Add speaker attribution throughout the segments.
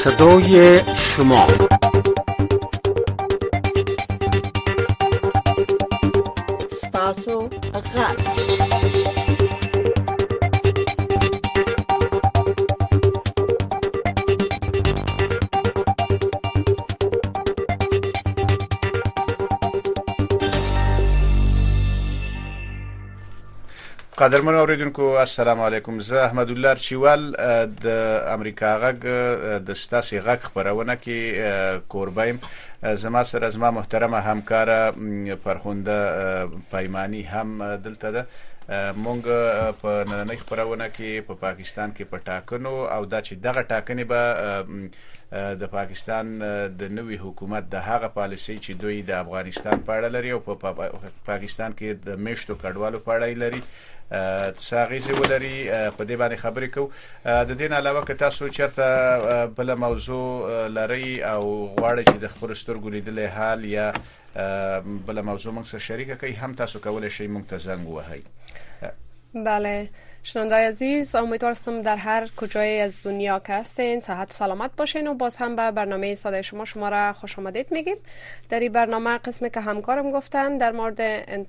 Speaker 1: صدای شما
Speaker 2: ستاسو غږ
Speaker 3: قدرمن اوریدونکو السلام علیکم. زه احمد الله چوال د امریکا غږ د ستاسو غږ خبرونه کې کوربایم. زما سره زما محترمه همکاره فرخنده پیمانی هم دلته ده. مونږ په نننۍ خبرونه کې په پاکستان کې په ټاکنو او دا چې دغه ټاکنې به د پاکستان د نوي حکومت د هغه پالیسي چې دوی د افغانستان په اړه لري او په پاکستان کې د میشتو کډوالو په اړه لري تساغیزه ولري په دې باندې خبرې کوو. د دې نه علاوه که تاسو چېرته بل موضوع لري او غواړئ چې د خبرو سترګو لیدلې حال یا بل موضوع موږ سره شریک کړئ هم تاسو کولای شئ موږ ته زنگ ووهئ.
Speaker 4: بله شنوندای عزیز، امیدوار هستم در هر کجای از دنیا که هستین صحت و سلامت باشین و باز هم به برنامه صدای شما را خوش آمدید میگیم. در این برنامه قسمی که همکارم گفتن در مورد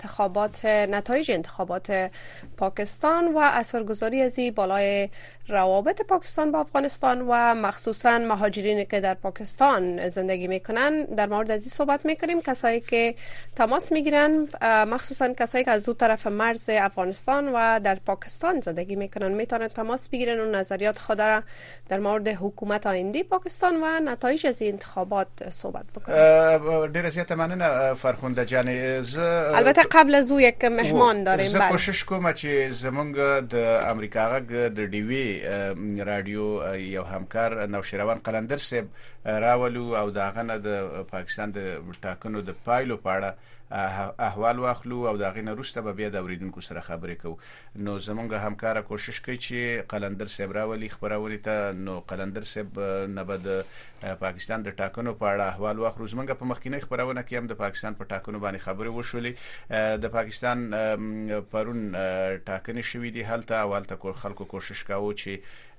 Speaker 4: نتایج انتخابات پاکستان و اثرگذاری از این بالای روابط پاکستان با افغانستان و مخصوصا مهاجرینی که در پاکستان زندگی میکنن در مورد از این صحبت میکنیم. کسایی که تماس میگیرن مخصوصا کسایی که از دو طرف مرز افغانستان و در پاکستان زندگی میکنن میتونن تماس بگیرن و نظریات خود را در مورد حکومت آینده پاکستان و نتایج از انتخابات صحبت بکنن.
Speaker 3: ډیره زیاته مننه فرخنده جان.
Speaker 4: البته قبل از او یک مهمان داریم.
Speaker 3: زه کوشش کوم چې زمونږ د امریکا غږ د ډیوی رادیو یو همکار نوشیروان قلندر صاحب راولو او داغه نه د پاکستان د ټاکنو د پایلو په اړه احوال واخلو او داغه نه وروسته به بیا د اوریدونکو سره خبرې کوو. نو زمونږ همکار کوشش کوي چې قلندر صاحب راولي خبرونه ته. نو قلندر صاحب نه به د پاکستان د ټاکنو په اړه احوال واخلو. زمونږ په مخکینی خبرونه کې هم د پاکستان په ټاکنو باندې خبرې وشولې. د پاکستان پرون ټاکنې شوې دي هلته او هلته خلکو کوشش کاوه چې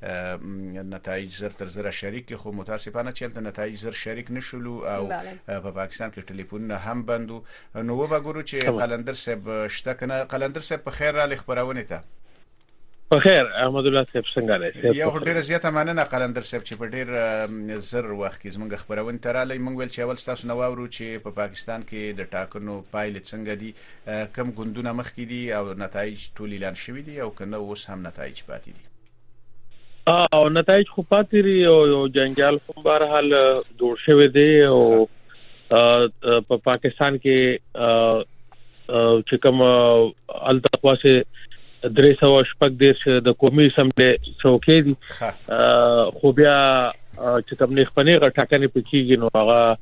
Speaker 3: نتایج زر تر زر شریک، خو متاسفانه چې د نتایج زر شریک نشولو او په پاکستان کې ټلیفونونه هم بندو. نو وګورو چې قلندر صاحب شته کنه. قلندر صاحب په خیر را خبرونه ته.
Speaker 5: په خیر احمد الله صاحب څنګه دی؟
Speaker 3: یو ډیر زیاته مننه قلندر صاحب چې په ډیر زر وخت کې زموږ خبرونه ته رالی. موږ ویل چې اول تاسو نو واورو چې په پاکستان کې د ټاکنو پایلې څنګه دي، کم ګوندونه مخکې دي او نتایج ټول اعلان شوي دي او کنه اوس هم نتایج پاتې دي.
Speaker 5: او نتایج خو پاتې دي او جنجال هم بهر حال جوړ شوی دی او په پاکستان کې چې کوم التقواسه 314 د قومي اسمبلی څوکۍ دي خو بیا چې کوم نخبني غټاکنې پکېږي نو هغه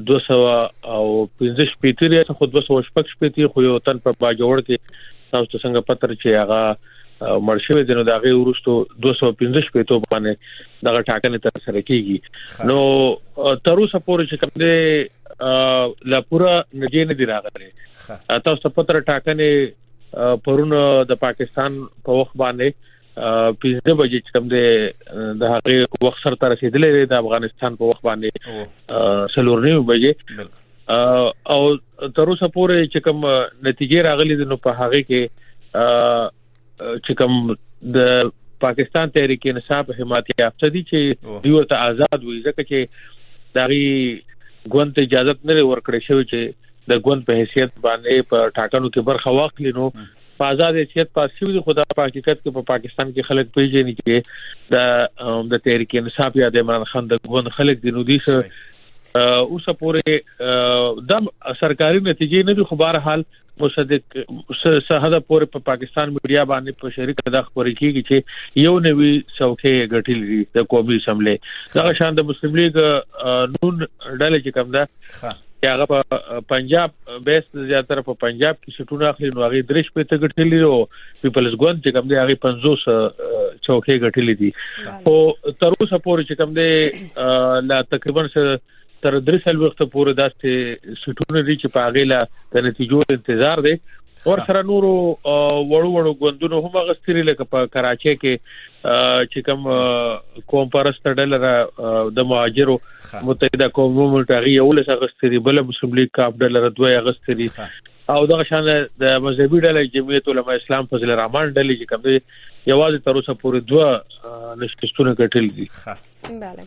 Speaker 5: 215 پیټری څخه 216 پیټری خو یو تن په باجوړ کې تاسو څنګه پتر چې هغه مرشوي دنو دغه ورستو 215 پیټو باندې دغه ټاکنې تر سره کیږي. نو تر اوسه پورې چې کوم دې لا پورا نجې نه دی راغلي. تاسو په تر ټاکنې پرونه د پاکستان په وخت باندې 15 بجې چې کوم دې د هغه وخت سره تر رسیدلې د افغانستان په وخت باندې 4:30 بجې او تر اوسه پورې چې کوم نتیجې راغلي دي نو په هغه کې چې کوم د پاکستان تحریک انصاف حمایت یافته دي چې دوی ته آزاد وي ځکه چې دغه ګوند اجازه نه ورکړې شوی چې د ګوند په حیثیت باندې په ټاکنو کې برخه واخلي. نو په آزاد حیثیت پاسې دي خدا په حقیقت کې په پاکستان کې خلک پیژني چې د تحریک انصاف یا د عمران خان د ګوند خلک دي. نو دي اوس پورې د سرکاري نتیجې نه دي خو بهر حال مصدق صحه پورې په پاکستان میډیا باندې په شریک د خبرې کیږي چې یو نوی څوکۍ غټل دي د قومي اسمبلی. دغه شان د مسلم لیگ نون ډله چې کوم ده هغه په پنجاب بیس زیاتره په پنجاب کې شټونه اخلي نو هغه درش په ته غټل دي او پیپلز ګوند چې کوم دی هغه 50 څوکۍ غټل دي. او تر اوسه پورې چې کوم دی لا تقریبا تر 3 سال وخت پورې داسې سټونه دي چې په هغه لا د نتیجو انتظار دی ور سره نورو وړو غوندونو هم غستري لکه په کراچي کې چې کوم قوم پرست ډلر د مهاجرو متحده قومونو ملتغي ولس غستري بل مسلم لیگ کاپ ډلر دوه غستري او دغه شان د مذهبي ډلې جمعیت علماء اسلام فضل الرحمن ډلې چې کوم دی یوازې تر اوسه پورې دوه نشستونه ګټل دي.
Speaker 4: بله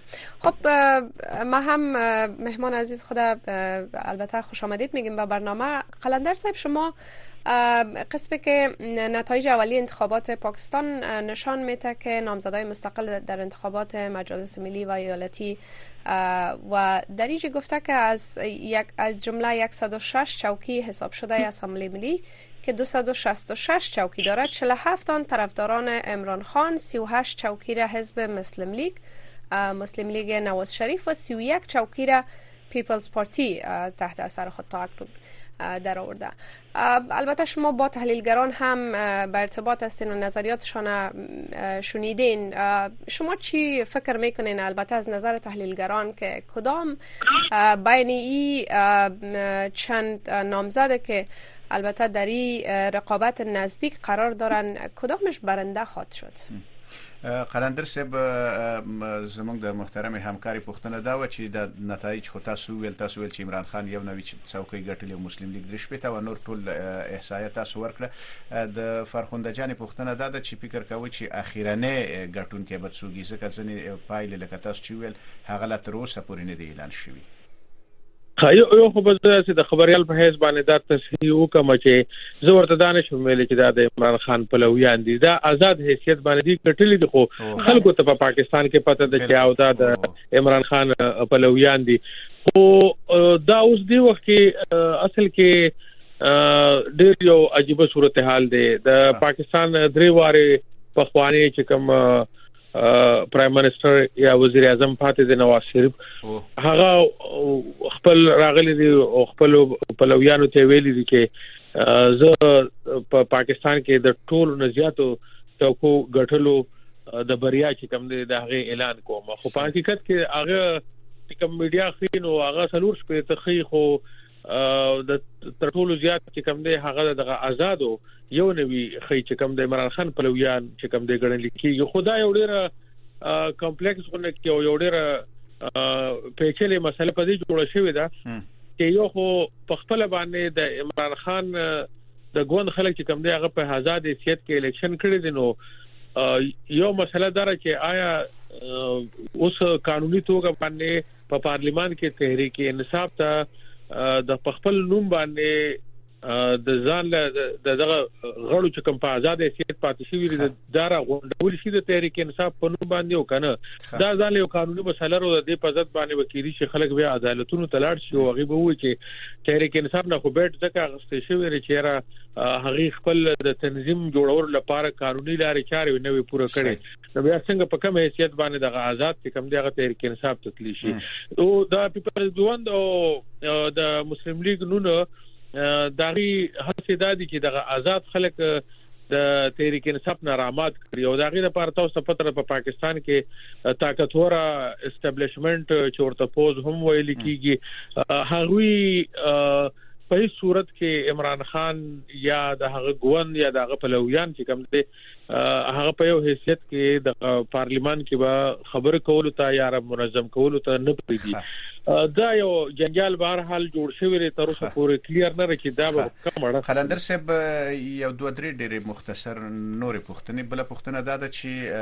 Speaker 4: خب ما هم مهمان عزیز خدا البته خوش آمدید میگیم به برنامه. قلندر صاحب شما قسمی که نتایج اولیه انتخابات پاکستان نشان میده که نامزدای مستقل در انتخابات مجالس ملی و ایالتی و در اینجا گفته که از جمله 106 چوکی حساب شده اسمبلی ملی که 266 چوکی دارد 47 آن طرفداران عمران خان، 38 چوکی را حزب مسلم لیگ نواز شریف و 31 چوکی را پیپلز پارتی تحت اثر خود تا اکنون در آورده. البته شما با تحلیلگران هم به ارتباط هستین و نظریاتشان شنیدین. شما چی فکر میکنین البته از نظر تحلیلگران که کدام بین این چند نامزده که البته در این رقابت نزدیک قرار دارن کدامش برنده خواهد شد؟
Speaker 3: قلندر صاحب زمونږ د محترم همکاري پښتنه دا و چې د نتایج خو تاسو ویل چې عمران خان یو نوی څوکۍ ګټلې او مسلم لیگ درې شپې او نور ټول احصایات تاسو ورکړه. د فرخنده جان پښتنه دا چې فکر کوي چې اخیرانه ګټونکې به څوګي ځکه ځنې پایله لکه تاسو چې ویل هغه لا تر اوسه پورې نه دی اعلان شوی.
Speaker 5: یو خو به چې د خبريال په حساب باندې دا تصحیح وکم چې زه ورته دانش ویل چې دا د عمران خان پلویان دي دا آزاد حیثیت باندې کټلې دي خو خلکو ته په پاکستان کې پته ده چې او دا د عمران خان پلویان دي خو دا اوس دی وخت کې اصل کې ډېر یو عجیب صورتحال دی. د پاکستان درې واره په خواني چې کوم پرایم منسٹر یا وزیر اعظم فاتح نواز شریف هغه خپل راغلي دي او خپل پلویانو ته ویلي دي چې زه په پاکستان کې د ټولو نزياتو توکو غټلو د بریا چې کوم دی د هغه اعلان کوم. خو په حقیقت کې هغه کوم میډیا خینو هغه سلور شپې تخی خو د ټولو زیات چې کوم دی هغه د آزادو یو نوی خی چې کوم د عمران خان پلویان چې کوم دی ګڼل کیږي. خدای یو ډیره کمپلیکس غونه کې یو ډیره پیچلې مسله په دې جوړه شوې ده چې یو خو په خپل باندې د عمران خان د ګوند خلک چې کوم دی هغه په آزاد حیثیت کې الیکشن کړی دي. نو یو مسله دره چې آیا اوس قانوني توګه باندې په پارلیمان کې تحریک انصاف ته د خپل نوم باندې د ځان دغه غړو چې کوم په آزاد حیثیت پاتې شوی دي دا غونډول شي د تحریک انصاف په نوم باندې او کنه دا ځان یو قانوني مسله ورو د په ځد باندې وکیلی شي خلک بیا عدالتونو تلاړ شي او هغه به وایي چې تحریک انصاف نه خو بیٹ ځکه غستې شوی لري چې را هغه خپل د تنظیم جوړور لپاره قانوني لارې چارې نه وي پوره کړي. نو بیا څنګه په کوم حیثیت باندې د آزاد چې کوم دغه تحریک انصاف تتلی شي او دا پیپلز ګوند او د مسلم لیگ نونو داغي هڅه دادي چې د آزاد خلک د تحریک انصاف نارامات کړی او داغي لپاره تاسو په پاکستان کې طاقتور اسټابلیشمنت چورته پوز هم ویل کیږي. هغوی په هیڅ صورت کې عمران خان یا د هغه ګوند یا د هغه پلویان چې کوم دي هغه په یو حیثیت کې د پارلیمان کې به خبر کولو ته یا منظم کولو ته نه پریږدي. دا یو جنجال بهر حال جوړ شوی دی تر اوسه پورې کلیر نه رکی دا به کومه.
Speaker 3: قلندر صاحب یو دوه درې ډېر مختصر نورې پوښتنې بل پوښتنه دا ده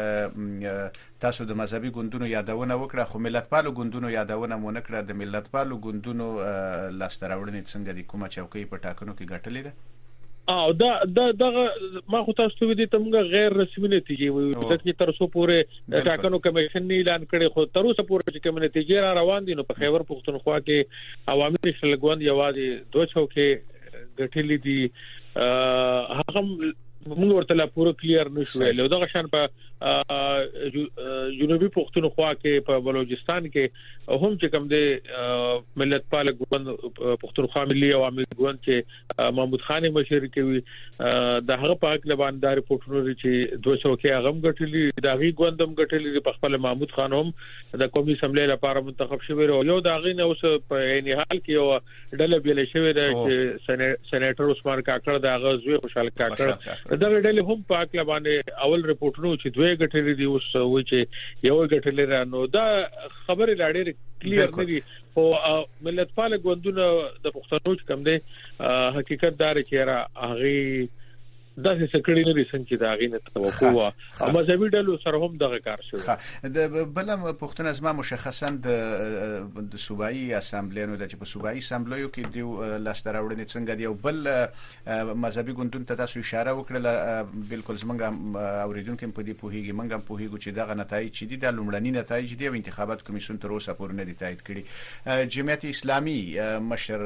Speaker 3: چې تاسو د مذهبي ګوندونو یادونه وکړه خو ملتپالو ګوندونو یادونه مو نه کړه. د ملتپالو ګوندونو لاسته راوړنې څنګه دي کومه چوکۍ په ټاکنو کې ګټلې ده؟
Speaker 5: او دا ما خو تاسو ته دي تمګه غیر رسمي نتیجې وي چې تر څو پورې ټاکنو کمیشن نه اعلان کړي خو تر اوسه پورې چې کوم نتیجې را روان دي. نو په خیبر پختونخوا کې عوامي نېشنل ګوند یوازې دوه چوکۍ ګټلې دي. هغه موږ ورته لا پوره کلیر نشو ویل. دا شان په جنوبي پښتونخوا کې په بلوچستان کې هم چې کوم د ملت پال ګوند پښتونخوا ملي عوامي ګوند چې محمود خان مشر کوي د هغه پاک لباندار رپورټونه چې 200 کې هغه غټلي د هغه ګوندم غټلي په خپل محمود خان هم د قومي اسمبلی لپاره منتخب شوی او یو د هغه نه اوس په عین حال کې یو ډله بیل شوی چې سېنیټر عثمان کاکړ د هغه زوی خوشحال کاکړ دا ډله هم پاک لباندې اول رپورټونه چې دوی غټلي دي اوس و چې یو غټلي را نو دا خبره لاړې کلیر نه دي او ملت پال ګوندونه د پښتنو کم دي حقیقت دار چې را هغه دا څه کړي نه رسن چې دا غینه توقع او مذهبي ډلو سره هم دغه کار شوی
Speaker 3: د بلم پښتون ازما مشخصا د صوبایي اسامبلی نو د چې په صوبایي اسامبلیو کې دی لاستراوړنې څنګه دی او بل مذهبي ګوندونو ته تاسو اشاره وکړه بالکل څنګه اوریدونکو په دې پوهیږي منګم پوهیږي چې دغه نتایج چې دي د لومړني نتایج دي او انتخابات کمیسیون تر اوسه پورې نه دي تایید کړي جمعیت اسلامي مشر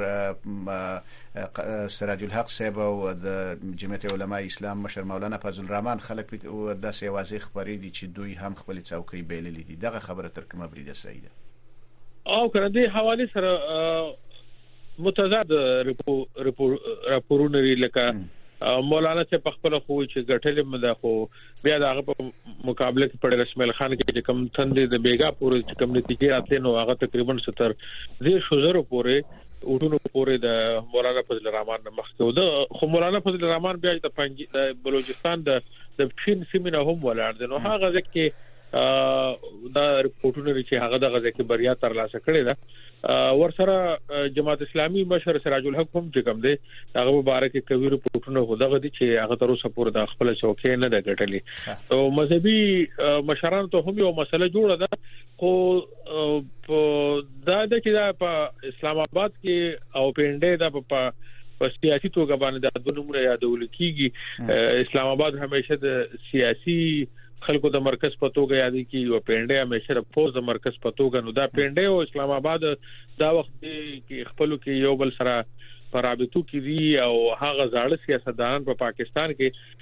Speaker 3: سراج الحق صاحب او د جمعیت علماء اسلام مشر مولانا فضل الرحمن خلک په داسې واضح خبرې دي چې دوی هم خپل څوکۍ بیللې دي دغه خبره تر کومه بریده سیده
Speaker 5: او کړه دې حواله سره متضاد راپورونه لکه مولانا چې په خپل خو چې غټلې مده خو بیا دغه په مقابله کې پړ رسمل خان کې کم تندې د بیګا پورې چې کم نتیجې راتلې نو هغه تقریبا 70 شوزر پورې وټونو پورې د مولانا فضل الرحمن مخکې د خو مولانا فضل الرحمن بیا د بلوچستان د پښین سیمینه هم ولاړ دي نو هغه ځکه دا رپورټونه چې هغه دغه ځکه بریا تر لاسه کړې ده ورسره جماعت اسلامي مشر سراج الحق هم چې کوم دی هغه مبارک کوي رپورټونه هغه دي چې هغه تر اوسه پورې د خپل چوکۍ نه ده ګټلې او مذهبي مشران ته هم یو مسله جوړه ده خو دا د چې په اسلام آباد کې او پنده دا په سیاسي توګه باندې د دونو یادول کیږي اسلام آباد همیشه د سیاسي خلکو د مرکز په توګه یاد کیږي او پنده همیشه د فوز د مرکز په توګه نو دا پنده او اسلام آباد دا وخت کې خپل کې یو بل سره پرابطو کې دي او هغه ځاړه سیاستدان په پاکستان کې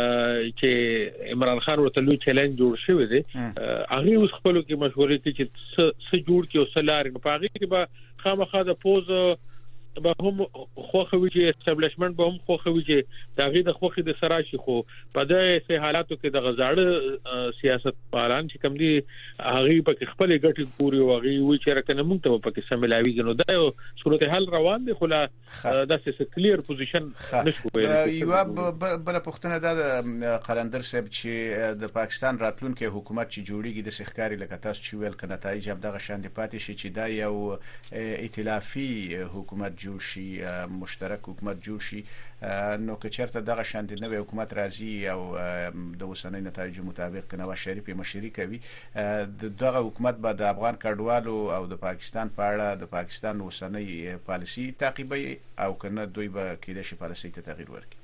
Speaker 5: چې عمران خان ورته لوی چیلنج جوړ شوی دی هغه اوس خپل کې مشورې کوي چې څه جوړ کې او څه لارې په هغه کې به خامخا د فوز به هم خوخوي چې اسټابلیشمنت به هم خوخوي چې داغه د خوخي د سراشي خو په دې حالاتو کې د غزاړه سیاست پالان چې کم دي هغه په خپل ګټي پوری وغي وي چې راکنه مونږ ته په کې سملاوي غنو دا یو صورتحال روان دي خو لا داسې کلیر پوزیشن نشو ویل
Speaker 3: یو بل پښتنه د قلندر صاحب چې د پاکستان راتلونکي حکومت چې جوړیږي د سخکاري لکه تاسو چې ویل کنه نتایج هم دغه شان دي پاتې شي چې دا یو ائتلافي حکومت جوړ شي مشترک حکومت جوړ شي نو که چېرته دغه شان دي نوې حکومت راځي او د اوسنۍ نتایجو مطابق نواز شریف مشري کوي دغه حکومت به د افغان کډوالو او د پاکستان په اړه د پاکستان اوسنۍ پالیسي تعقیبوي او کنه دوی به کېدای شي پالیسي ته تغییر ورکړي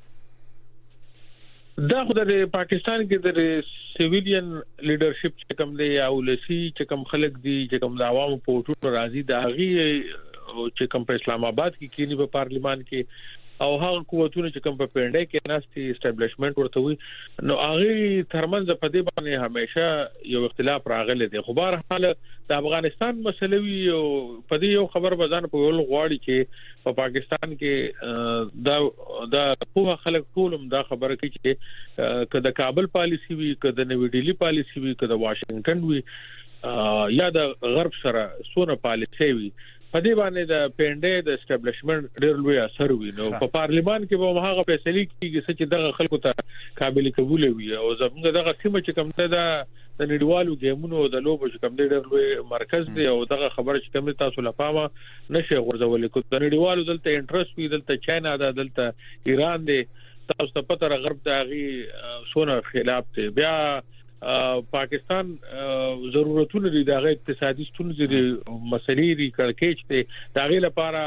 Speaker 5: دا خو د پاکستان کې د سیویلین لیډرشپ چې کوم دی او لسی چې کوم خلک دي چې کوم د عوامو په ټولو راځي د هغه چې کوم په اسلام آباد کې کینی په پارلیمان کې او هغه قوتونه چې کوم په پنده کې ناستي اسټابلیشمنت ورته وي نو هغه ترمنځ په دې باندې همیشه یو اختلاف راغلی دی خو بهر حال د افغانستان مسلوي او په دې یو خبر بزان په ول غواړي چې په پاکستان کې دا په خلک ټولم دا خبره کوي چې کله کابل پالیسی وي کله نوې ډیلی پالیسی وي کله واشنگټن وي یا د غرب سره سونه پالیسی وي په دې باندې د پنده د اسټابلیشمنت ډېر لوی اثر وي نو په پارلیمان کې به هغه فیصله کیږي چې دغه خلکو ته قابل قبول وي او زموږ دغه سیمه چې کوم ته د نړیوالو گیمونو د لوبو چې کوم ډېر لوی مرکز دی او دغه خبره چې کوم تاسو لپاره نشي غورځول کو د نړیوالو دلته انټرست وي دلته چاینا دا دلته ایران دی تاسو ته پته غرب دغه سونه خلاف دی بیا پاکستان ضرورتونه دي دغه اقتصادي ستونزې دي مسلې دي کړکېچ دي دغه لپاره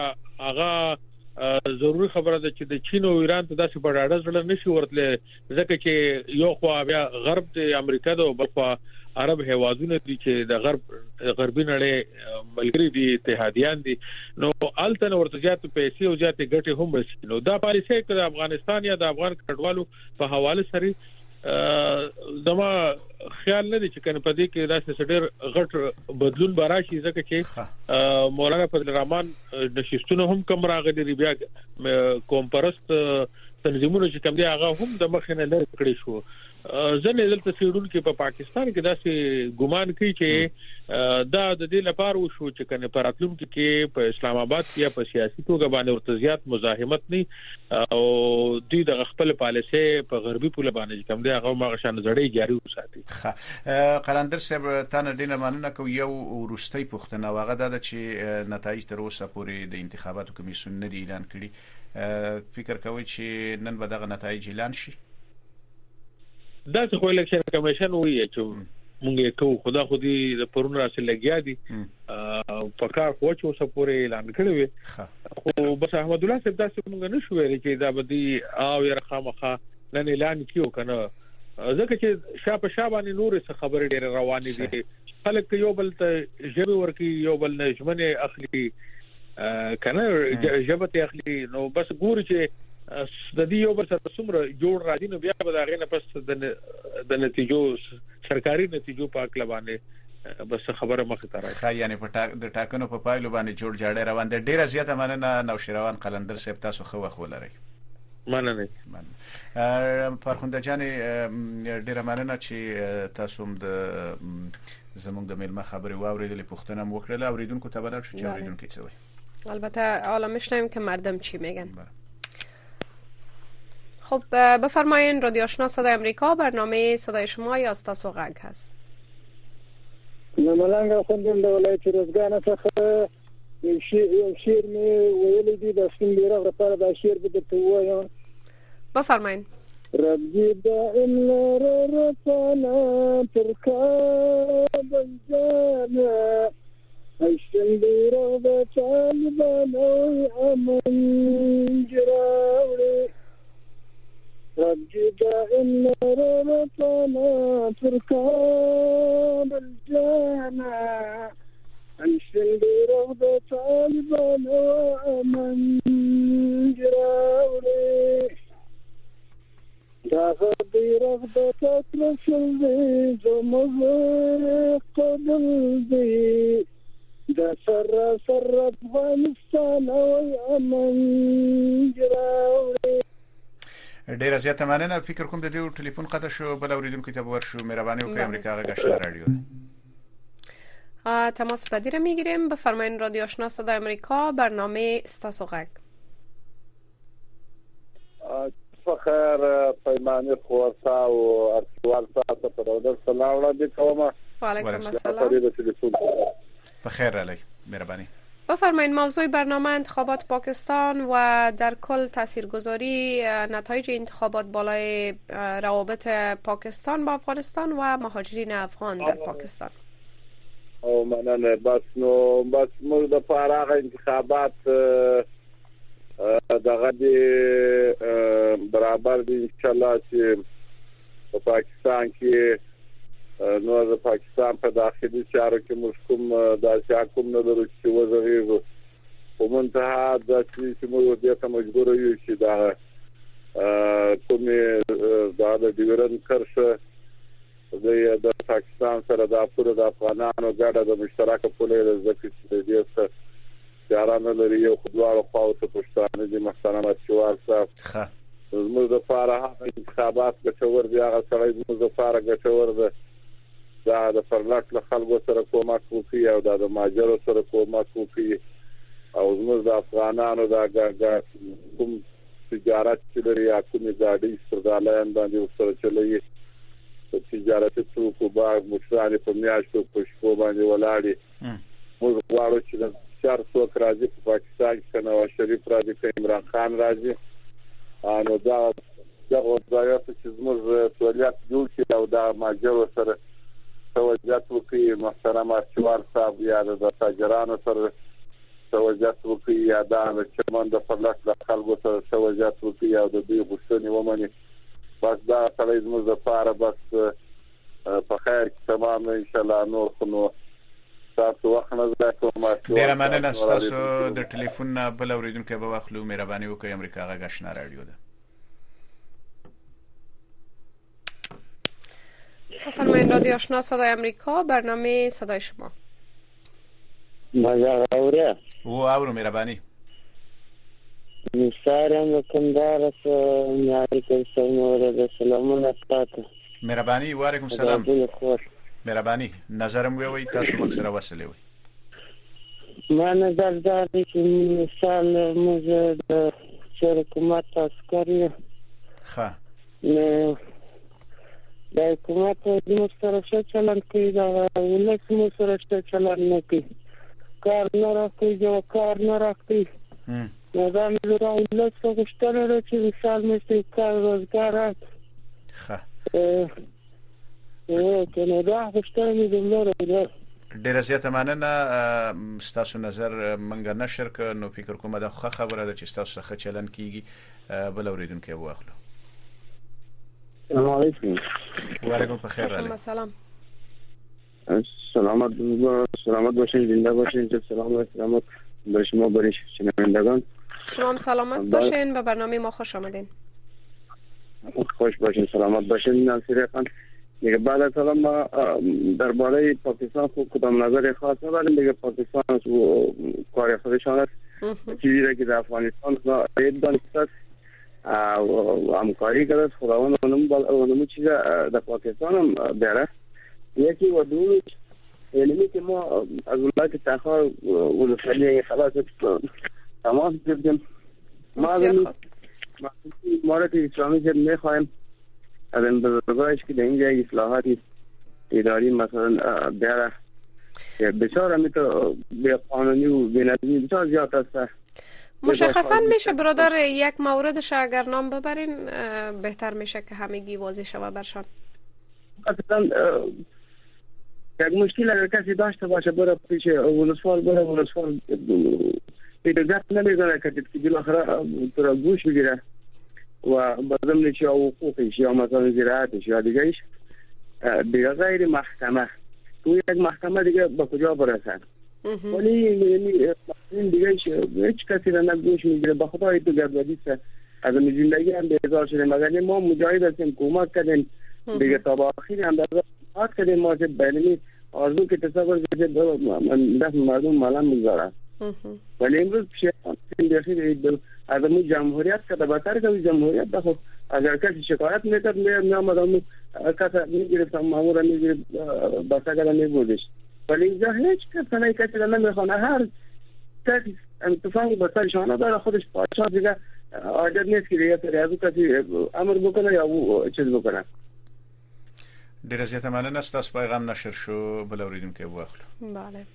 Speaker 5: هغه ضروري خبره ده چې د چین او ایران ته داسې په ډاډه ځل نشي ورتله ځکه چې یو خو بیا غرب د امریکا د بل خو عرب هوادونه دي چې د غربي نړۍ ملګری دي اتحادیان دي نو الته ورته زیات پیسې او زیات ګټه هم رسي نو دا پالیسي د افغانستان یا د افغان کډوالو په حواله سره دما خیال نه دي چې کنه په دې کې داسې ډېر غټ بدلون براشي ځکه چې مولانا فضل الرحمن د شیشتونو هم کم راغلي بیا قوم پرست تنظیمونو چې کوم دي هغه هم د مخینه لري کړی شو. ځنې دلته سیډول کې په پاکستان کې داسې ګمان کوي چې دا د دې لپاره وشو چې کنه پر راتلونکي کې په اسلام آباد کې یا په سیاسي توګه باندې ورته زیات مزاحمت نه او دوی د خپل پالیسي په غربي پوله باندې کوم دی هغه ماغه شان زړې جاري وساتي.
Speaker 3: قلندر صاحب تاسو ډینه مننه کوم یو ورستۍ پښتنه واغه د چې نتایج تر اوسه پورې د انتخاباتو کمیسیون نه اعلان کړي، فکر کوي چې نن به دغه نتایج اعلان شي؟
Speaker 5: دا څه خو الیکشن کمیشن وایي چې مونږ کوو خدا خودي د پرون راسه لګیا دي په کار خو چې اوسه پورې اعلان کړی وي خو بس احمد الله صاحب تاسو مونږ نشو ویل چې دا بدی او یې رقمخه نن اعلان کیو کنه ځکه چې شاپه شابانه نور څه خبره ډیره روانه دي خلک یو بل ته ژبه ورکی یو بل نجمنه اخلي کنه ژبه اخلي نو بس ګور چې د دې یو بل سره څومره جوړ راځي نو بیا به دا غینه پس د نتیجو سرکاري نتیجو په اړه باندې بس خبره مخ ته راځي.
Speaker 3: یعنی په د ټاکنو په پایلو باندې جوړ جاړه روان دي. ډیره زیاته مننه نوشیروان قلندر صاحب، تاسو خو وخت ولرئ.
Speaker 5: مننه.
Speaker 3: فرخنده جان ډیره مننه چې تاسو هم د زموږ د ملما خبري واوریدلې، پښتنه مو وکړه، اوریدونکو ته بلل شو چې اوریدونکو څه وایي.
Speaker 4: البته حالا میشنویم که مردم چی میگن. خب بفرمایین رادیو آشنا صدای امریکا، برنامه صدای شما یا استاسو غږ هست.
Speaker 6: ملنګ خوندم د ولایت روزګان څخه شعر می ویل دي د سندره لپاره د شعر به ته وایم.
Speaker 4: بفرمایین.
Speaker 6: ربي دائم رفانا تركاب الجنة الشنديرة بطالبنا ويأمن جراوري ربي دائم رفانا تركاب الجنة الشنديرة بطالبنا ويأمن جراوري رغبي رغبتك رسولي زمزق قلبي دا سر افغانستان ويأمن جراوري.
Speaker 3: ډیره زیاته مننه. فکر کوم د دې ټلیفون قطع شو، بل اوریدونکو ته ورشو. مهرباني وکړئ امریکا غږ آشنا رادیو
Speaker 4: تماس بدی رو میگیریم. بفرمایید رادیو آشنا صدای امریکا، برنامه استاسو غږ.
Speaker 7: فخر پیمانه خورتا و ارتوال ساعت پر در سلام را کوم.
Speaker 4: و علیکم السلام.
Speaker 3: بخیر علی، مهربانی.
Speaker 4: بفرمایید موضوع برنامه انتخابات پاکستان و در کل تاثیرگذاری نتایج انتخابات بالای روابط پاکستان با افغانستان و مهاجرین افغان در پاکستان.
Speaker 7: او مننه. بس موږ د فارغ انتخابات دغه دی برابر دي ان شاء الله چې په پاکستان کې نو د پاکستان په داخلي چارو کې موږ کوم د حکومت نه لرو چې وزغیږو په منتها د چې موږ دې ته مجبور یو چې دا کومې د ډیورن کرښه د پاکستان سره د افغانستان د افغانانو ګډه د مشترکه پوله د ذکر چې دې څه چارانه لري یو خدوار خو ته پښتانه دي محترم شوار صاحب. زموږ د فارغ انتخابات ګټور دي، هغه سره زموږ د فارغ ګټور ده دا د فرلک له خلکو سره کومک وکړي او د ماجرو سره کومک وکړي او زموږ د افغانانو د کوم تجارت چې لري یا کومې ګاډي سردالان باندې سره چلوي تجارت څو کو باغ مشرانه په میاشتو په شپو باندې ولاړي. موږ غواړو چې چار څوک راځي په پاکستان کې نواز شریف راځي، عمران خان راځي، نو دا دغه ځایات چې زموږ سوالات جوړ شي او دا ماجرو سره توجه وکړي محترم شوار صاحب یا د تاجرانو سره توجه وکړي یا د چمن د فرلک د خلکو سره توجه وکړي او د دې غوښتنې ومني. بس دا سره زموږ لپاره بس په خیر تمام ان شاء الله. نور خو تاسو وخت نه زکوم.
Speaker 3: ډیره مننه تاسو د ټلیفون نه بل اوریدونکو به واخلو. مهرباني وکړئ امریکا غږ آشنا رادیو ده.
Speaker 4: بفرمایید. رادیو آشنا صدای امریکا، برنامه صدای شما.
Speaker 8: مزاق اوره
Speaker 3: او اورو مهربانی
Speaker 8: نثارم کندهار څخه معیاري کلسم سلامونه تاسو.
Speaker 3: مهربانی و علیکم سلام. مهربانی نظرم وی تاسو مکسره وسلې وي.
Speaker 8: ما نظر دا دی چې مثال موږ د حکومت عسکر یو.
Speaker 3: ښه
Speaker 8: نو د حکومت موږ سره ښه چلند کوي، د ولس موږ سره ښه چلند نه کوي، کار نه راکوي، جو کار نه راکوي. نو دا موږ د ولس غوښتنه ده چې مثال موږ کار روزګار راکړي.
Speaker 3: ښه
Speaker 8: نو دا غوښتنه مې درلوده.
Speaker 3: ډیره زیاته مننه. ستاسو نظر منګه نشر ک نو فکر کوم دا خبره ده چې ستاسو څخه چلن کیږي. بل اوریدونکو واخلو.
Speaker 8: السلام علیکم.
Speaker 3: و علیکم بخیر.
Speaker 4: السلام.
Speaker 8: سلامت باشین، زنده باشین. سلامت به شما برای شنوندگان.
Speaker 4: شما هم سلامت باشین، به برنامه ما خوش آمدین.
Speaker 8: خوش باشین، سلامت باشین. ناصر خان دیگه بعد از سلام ما درباره پاکستان خود کدام نظر خاص نداریم. دیگه پاکستان کار خودشان است. چیزی را که در افغانستان اید دانسته است همکاری کرده. خداوند اونمو چیز در پاکستان هم بیاره. یکی و دومش علمی که ما از ولایت تخار ولسوالی خلاص تماس گرفتیم. ما را که اسلامی جد میخواهیم از این بزرگایش که در اینجا اصلاحات اداری مثلا بیاره بسیار همیتا به قانونی و به نظمی بسیار زیاد است.
Speaker 4: مشخصا میشه برادر یک موردش اگر نام ببرین بهتر میشه که همگی واضح شوه برشان.
Speaker 8: اصلا یک مشکل اگر کسی داشته باشه بره پیش ولسوال پیدازت نمیزنه که بالاخره تو را گوش بگیره و بازم نچه حقوقش یا مثلا زراعتش یا دیگهش دیگه غیر محکمه تو یک محکمه دیگه به کجا برسن. ولی این دیگه هیچ کسی را نگوش میگیره. به خدا تو گردوادی از زندگی هم بیزار شده. مگر ما مجاهد هستیم، کمک کردیم دیگه تا با آخری اندازه کمک کردیم. ما چه بینی آرزو که تصور کرده دست مردم مالم میگذاره. ولی امروز پیشان دیگه از امو جمهوریت که بهتر که جمهوریت بخو اگر کسی شکایت میکرد میامد امو کسی میگرفت مامور میگرفت بسا کرده میبودش. ولی اینجا هیچ کسی نه کسی را نمیخوانه. هر کسی اتفاقی بسر شانه داره خودش پادشاه دیگه عادت نیست که دیگه سری ازو کسی امر بکنه یا او چیز بکنه.
Speaker 3: ډیره زیاته مننه. ستاسو پیغام نشر شو. بل اوریدونکو واخلو.
Speaker 4: بله.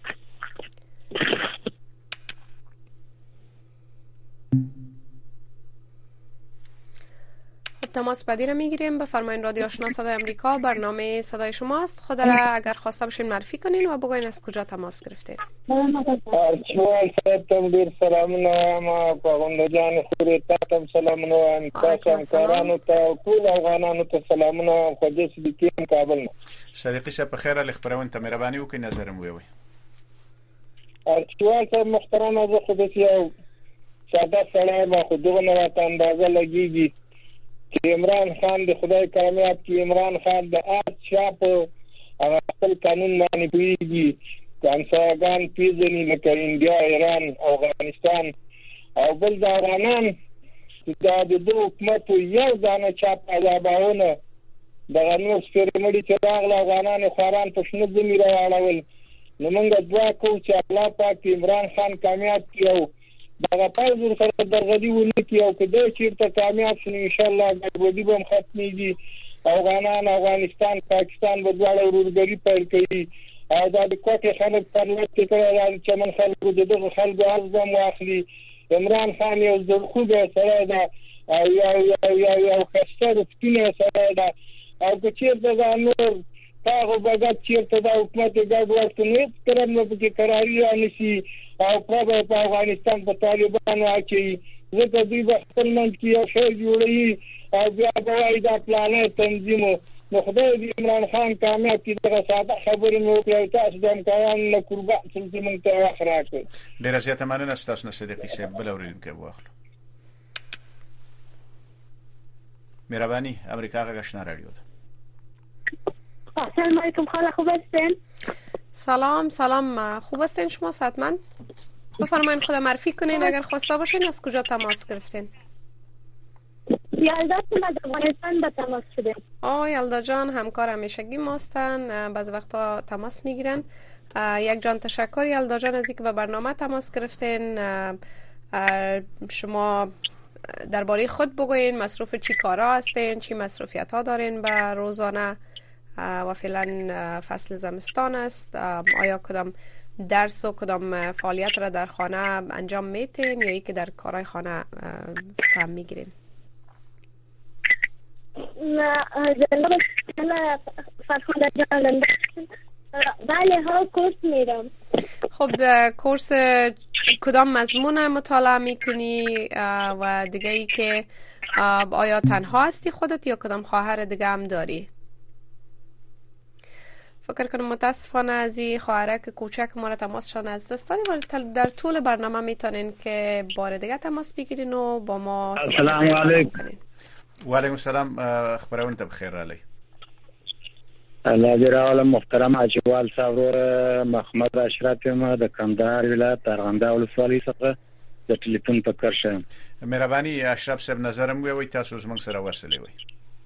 Speaker 4: تماس پذیر میگیریم. بفرمایید. رادیو آشنا صدای امریکا، برنامه صدای شماست. خود را اگر خواسته باشین معرفی کنین و بگوین از کجا تماس گرفتین.
Speaker 9: ارچوال صاحب دیر سلامونه. ما پاغنده جان خوری تاتم سلامونه. امتاسم کارانو تا کول افغانانو تا سلامونه. خودی سبیکیم کابل نه.
Speaker 3: صدیقی صاحب بخیر. علی خبرون ته مهرباني وکړئ نظرم وی.
Speaker 9: ارچوال صاحب محترم از خودت یو ساده سړی ما خودغه نه تا اندازه لګیږي چې عمران خان د خدای کامیاب کی. عمران خان د چا په خپل قانون باندې پیږي. کانساګان پیژني لکه انډیا، ایران، افغانستان او بل د افغانان دا د دوه حکومت یو ځانه چا پیدابونه دغه نور سپرمړي چې راغله افغانان خوران په شنو زمي راوړل. نو موږ دعا کوو چې الله پاک عمران خان کامیاب کړي او دغه پایزور سره درغلي ونه کړي او کله چې ته کامیاب شې ان شاء الله ګډوډي به ختميږي. افغانان، افغانستان، پاکستان به دواړه ورورګري پیل کوي او دا د کوټه خلک پر لټ کړي چې من خلکو دغه خلکو ارزم واخلي. عمران خان یو ځل سره دا یو خسته سپینه سره دا او که چیرته دا نور هغه بغا چیرته دا حکومت ګډ ورته نه کرم نو کې قراری انشي او په افغانستان په طالبانو اچي زه دوی په خپل منځ کې یو شی جوړي او بیا به دا پلان تنظیم. نو خدای دې عمران خان کامیاب کړي. دغه ساده خبرې مو کړې تاسو د امکان نه قربان چې موږ ته واخره کړ.
Speaker 3: ډیره زیاته مننه. تاسو نه صدیقي صاحب بل اوریدونکو واخلو. مهرباني. امریکا غږ آشنا رادیو ده.
Speaker 10: السلام علیکم خاله، خوب هستین؟
Speaker 4: سلام خوب هستین شما صحتمند؟ بفرمایید خود معرفی کنین اگر خواسته باشین. از کجا تماس گرفتین؟
Speaker 10: یلدا از افغانستان به تماس شدیم.
Speaker 4: یلدا جان همکار همیشگی ماستن، بعض وقتا تماس میگیرن. یک جان تشکر یلدا جان از اینکه به برنامه تماس گرفتین. شما درباره خود بگوین، مصروف چی کارا هستین، چی مصروفیت ها دارین به روزانه و فعلا فصل زمستان است، آیا کدام درس و کدام فعالیت را در خانه انجام میتین یا ای که در کارهای خانه سهم میگیرین؟
Speaker 10: جناب فرخنده جان، بله ها کورس میرم.
Speaker 4: خب کورس کدام مضمون مطالعه میکنی و دیگه ای که آیا تنها هستی خودت یا کدام خواهر دیگه هم داری؟ فکر کنم متاسفانه از این خواهره که کوچک ما را تماسشان از دست دادیم، ولی در طول برنامه میتونین که بار دیگه تماس بگیرین و با ما
Speaker 11: السلام علیکم.
Speaker 3: و علیکم السلام. خبرونه ته بخیر علی.
Speaker 11: الله دې راوله محترم اجوال صاحب محمد اشرف ما د کندهار ولایت ارغنده ولسوالۍ څخه د ټلیفون په کار شم.
Speaker 3: مهرباني اشرف صاحب نظرم وي تاسو زموږ سره ورسلې وي.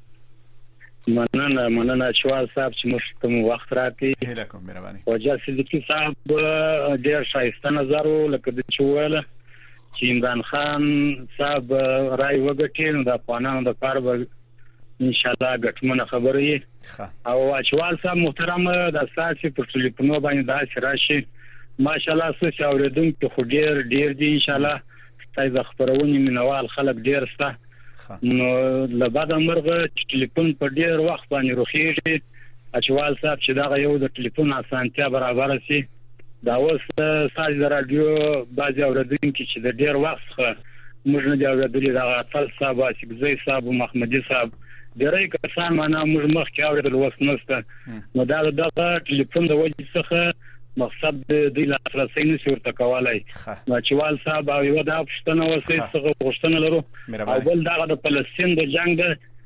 Speaker 11: مننه اجوال صاحب چې موږ ته وخت راکړي.
Speaker 3: هیله کوم مهرباني.
Speaker 11: وجه صدیقی صاحب ډېر ښایسته نظر لکه د چوله چې عمران خان صاحب رای وګټي نو د افغانانو د کار به ان شاء الله ګټمنه خبره وي. او اجوال صاحب محترم د اساسي پر ټلیفون باندې دا شراشي ماشاء الله سوچ اوریدونکو خو ډېر دي ان شاء الله ستاسو خبرونه مینوال خلک ډېر سته. نو لبعد مرغه ټلیفون په ډېر وخت باندې روخیږي. اجوال صاحب چې دا یو د ټلیفون اسانتیا برابر شي دا اوس ساز د رادیو بعضی اوریدونکو چې د ډېر وخت څخه موږ نه دی اوریدلی دا خپل صاحب اسګزی صاحب محمدي صاحب ډېرې کسان معنا موږ مخکې اوریدل وس نهسته. نو دا د ټلیفون د وجې څخه مقصد د لاسرسي نشي ورته کولای. نو اجوال صاحب یو دا پښتنه وسې څخه پښتنه لرو او بل دا د فلسطین د جنگ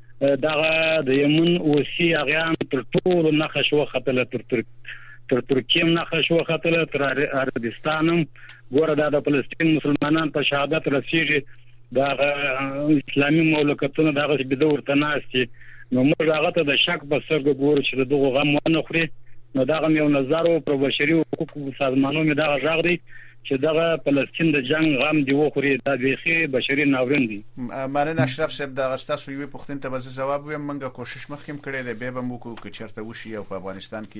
Speaker 11: دا د یمن اوسي اغیان تر ټولو نخښ وختله تر ترکیه نخښ وختله تر عربستانم ګوره دا د فلسطین مسلمانان په شهادت رسیږي. دا اسلامي مملکتونه دا غږ به ورته ناشتي. نو موږ هغه ته د شک په سترګه ګورو چې دغه غم ونه خوري. نو دا غم یو نظر او پر بشري حقوقو سازمانونو دا غږ دی چې دغه فلسطین د جنگ غم دی وخوري. دا بيخي بشري ناورین دي.
Speaker 3: مننه اشرف صاحب دا غستاسو یو پښتون ته به جواب ویم. منګه کوشش مخکیم کړی دی به مو کو چې چرته وشي او په افغانستان کې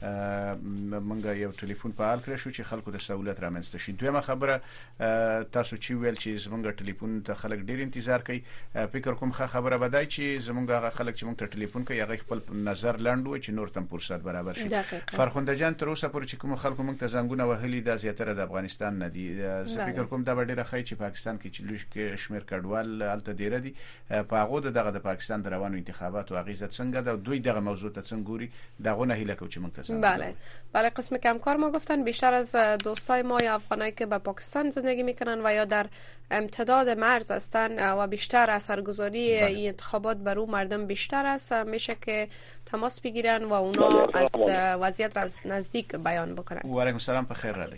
Speaker 3: منګه یو ټلیفون فعال کړی شو چې خلکو د سہولت رامنځته شي. دویمه خبره تاسو چې ویل چې زمونږ ټلیفون ته خلک ډیر انتظار کوي. فکر کوم خبره بدای چې زمونږ هغه خلک چې مونږ ته ټلیفون کوي هغه خپل نظر لاندوي چې نور تم فرصت برابر شي. فرخنده جان تر اوسه پورې چې کوم خلکو مونږ ته زنګونه وهلي د زیاتره د افغانستان نه دي. زه فکر کوم دا ډیره خای چې پاکستان کې چې لوی شمیر کډوال الته ډیره دي. په هغه د پاکستان د روانو انتخاباتو اغیزه څنګه ده دوی دغه موضوع ته څنګه ګوري دغه نه هیله کوي چې مونږ ته
Speaker 4: بله قسم کمکار ما گفتن بیشتر از دوستای ما یا افغانایی که به پاکستان زندگی میکنن و یا در امتداد مرز هستن و بیشتر اثرگذاری این انتخابات بر اون مردم بیشتر است، میشه که تماس بگیرن و اونا از وضعیت را از نزدیک بیان بکنن.
Speaker 3: و علیکم السلام بخیر علی.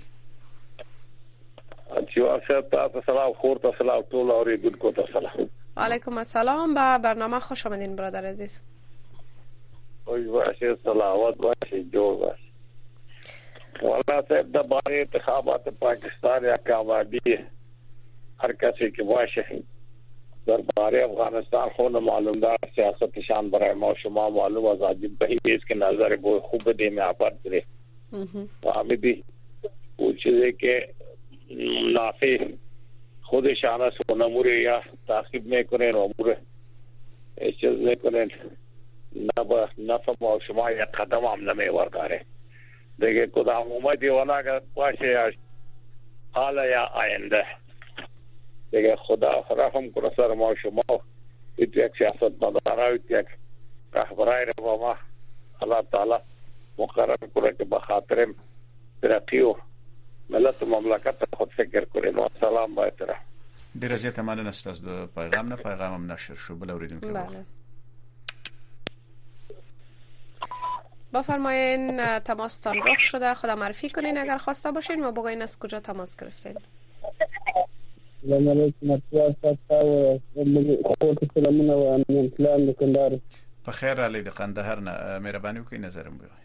Speaker 7: سلام خورت سلام طول اوریدونکو ته سلام.
Speaker 4: و علیکم السلام. به برنامه خوش آمدین برادر عزیز.
Speaker 7: اوی باشه سلامت باشه جوړ باشه. والا صاحب د باره انتخابات پاکستان یا کامیابی هر کسی که باشه درباره افغانستان خود معلوم دار سیاست شان برای ما شما معلوم آزادی بهیز که نظر بو خوب دی میں آپر دره فهمیدی وہ چیزے که نافع خود شانه سونموره یا تعقیب میکنن و امور چیز میکنن نفهم و شما یک قدم هم نمیورداره دیگه کدام اومدی ونا که باشه حالا یا آینده دیگه خدا رحم کنه سر ما شما ایت یک سیاست مدارا ایت یک رهبرای رو ما الله تعالی مقرر کنه که بخاطر ترقی و ملت مملکت خود فکر کنه. و سلام با احترام.
Speaker 3: ډیر زیاته مننه ستاسو د پیغام نه پیغام هم نشر شو بل اوریدونکو.
Speaker 4: بله بفرمایین تماستان رخ شده، خدا معرفی کنین اگر خواسته باشین و بگوین از کجا تماس گرفتین.
Speaker 12: السلام علیکم سلامونه و امین کلام د کندهار.
Speaker 3: په خیر علی د قندهار نه مهرباني وکړئ نظرم وایي.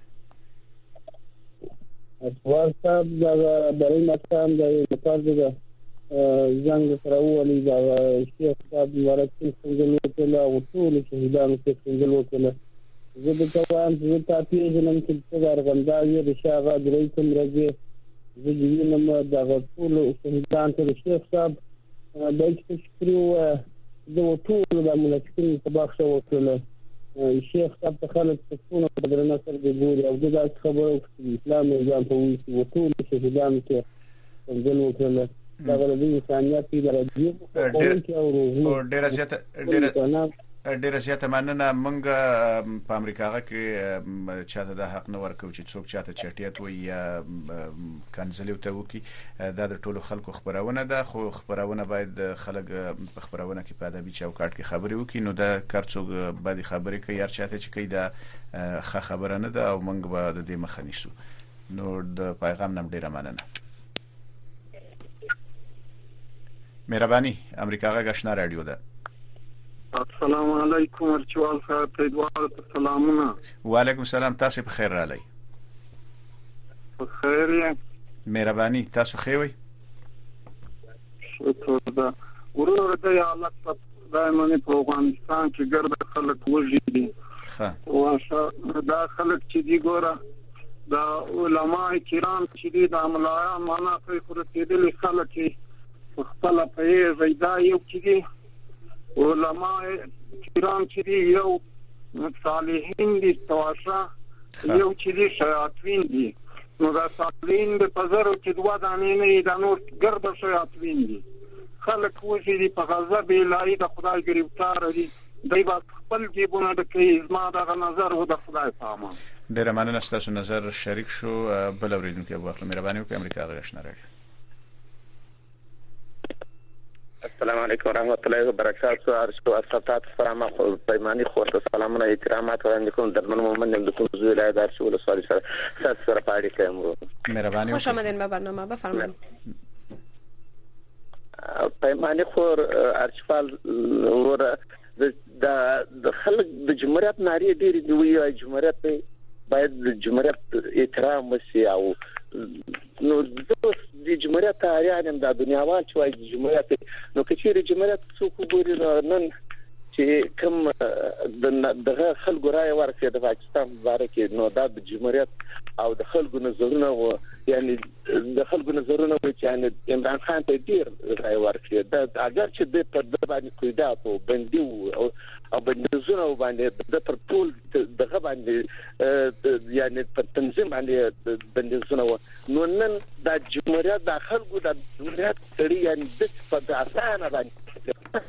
Speaker 12: اطوار صاحب دا برای مقام د مطالبه زنګ سره ولې دا شیخ صاحب مبارک څنګه وکړه او ټول شهیدانو څنګه وکړه. زه د کوم چې تاسو یې چې څنګه غونډه د شاغه درې کوم راځي زه دې نوم د ټول شهیدانو ته شیخ صاحب د شکرو د ټول د ملکین په بخښه وکړه. شیخ صاحب ته خلک څونه په درنه سره د ګوري او دا خبره اسلام نظام په وایي چې ټول شهیدانو ته څنګه وکړه. دا د انسانیت لپاره
Speaker 3: ډیره زیاته مننه. موږ په امریکا کې چاته د حق نه ورکو چې څوک چاته چټیات وي یا کنځلې ته وکي. دا د ټولو خلکو خبرونه ده، خو خبرونه باید خلک په خبرونه کې په ادبي چوکاټ کې خبرې وکي. نو دا کار څوک باید خبرې کوي، هر چاته چې کوي دا ښه خبره نه ده او موږ به د دې مخه نیسو. نو د پیغام نم ډیره مننه. مهرباني. امریکا غږ آشنا رادیو ده.
Speaker 13: السلام علیکم ورچوال صاحب ته دوه سلامونه.
Speaker 3: وعلیکم السلام. تاسو په خیر رالی؟
Speaker 13: په خیر یې.
Speaker 3: مهرباني. تاسو ښه وئ؟
Speaker 13: شکر ده. ورور ته یا الله دایمنه په افغانستان کې ګرد خلک وږي دي. ښه. دا خلک چې دی ګوره دا علماء کرام چې دي د عملایان معنا کوي خو رسېدلي خلک خپل په زیدا یو چې دي علماء کرام چې دي یو صالحین دي تواشا یو چې دي شیاطین دي. نو دا صالحین د پزرو چې دوا دانې نه دا نور ګرد شیاطین دي. خلک وځي دي په غضب الهي د خدای ګرفتار دي. دوی با خپل جیبونه د کوي. زما د نظر و د خدای په امان.
Speaker 3: ډیره مننه ستاسو نظر شریک شو. بل اوریدونکو واخلو. مهرباني وکړئ. امریکا غږ آشنا رادیو.
Speaker 14: السلام علیکم ورحمت الله وبرکاته. ارشو اساتذه فرما پیمانی خورده سلامونه احترامات وړاندې کوم. درمن مومن د کوم زوی ولایت ارشو ولسوالۍ سره پاړې کوم.
Speaker 3: مهرباني.
Speaker 4: خوش آمدین به برنامه. بفرمایید.
Speaker 14: پیمانی خور ارشفال ورور د خلک د جمهوریت ناری ډېری دی وی جمهوریت باید د جمهوریت احترام وشي او نو د جمهوریت تاریخ د دنیاوال چې وايي جمهوریت نو کچېره جمهوریت څوک ګوري نن چې کوم دغه خلکو رائے ورکړي د پاکستان باره کې نو دا د جمهوریت او د خلکو نظرونه یعنی د خلکو نظرونه چې یعنی عمران خان ته ډیر رائے ورکړي دا اگر چې د پر د باندې کویدا په بندي او بندزونه باندې د پر ټول دغه باندې یعنی په تنظیم باندې بندزونه نو نن د جمهوریت د خلکو د جمهوریت سړي یعنی د په اسانه باندې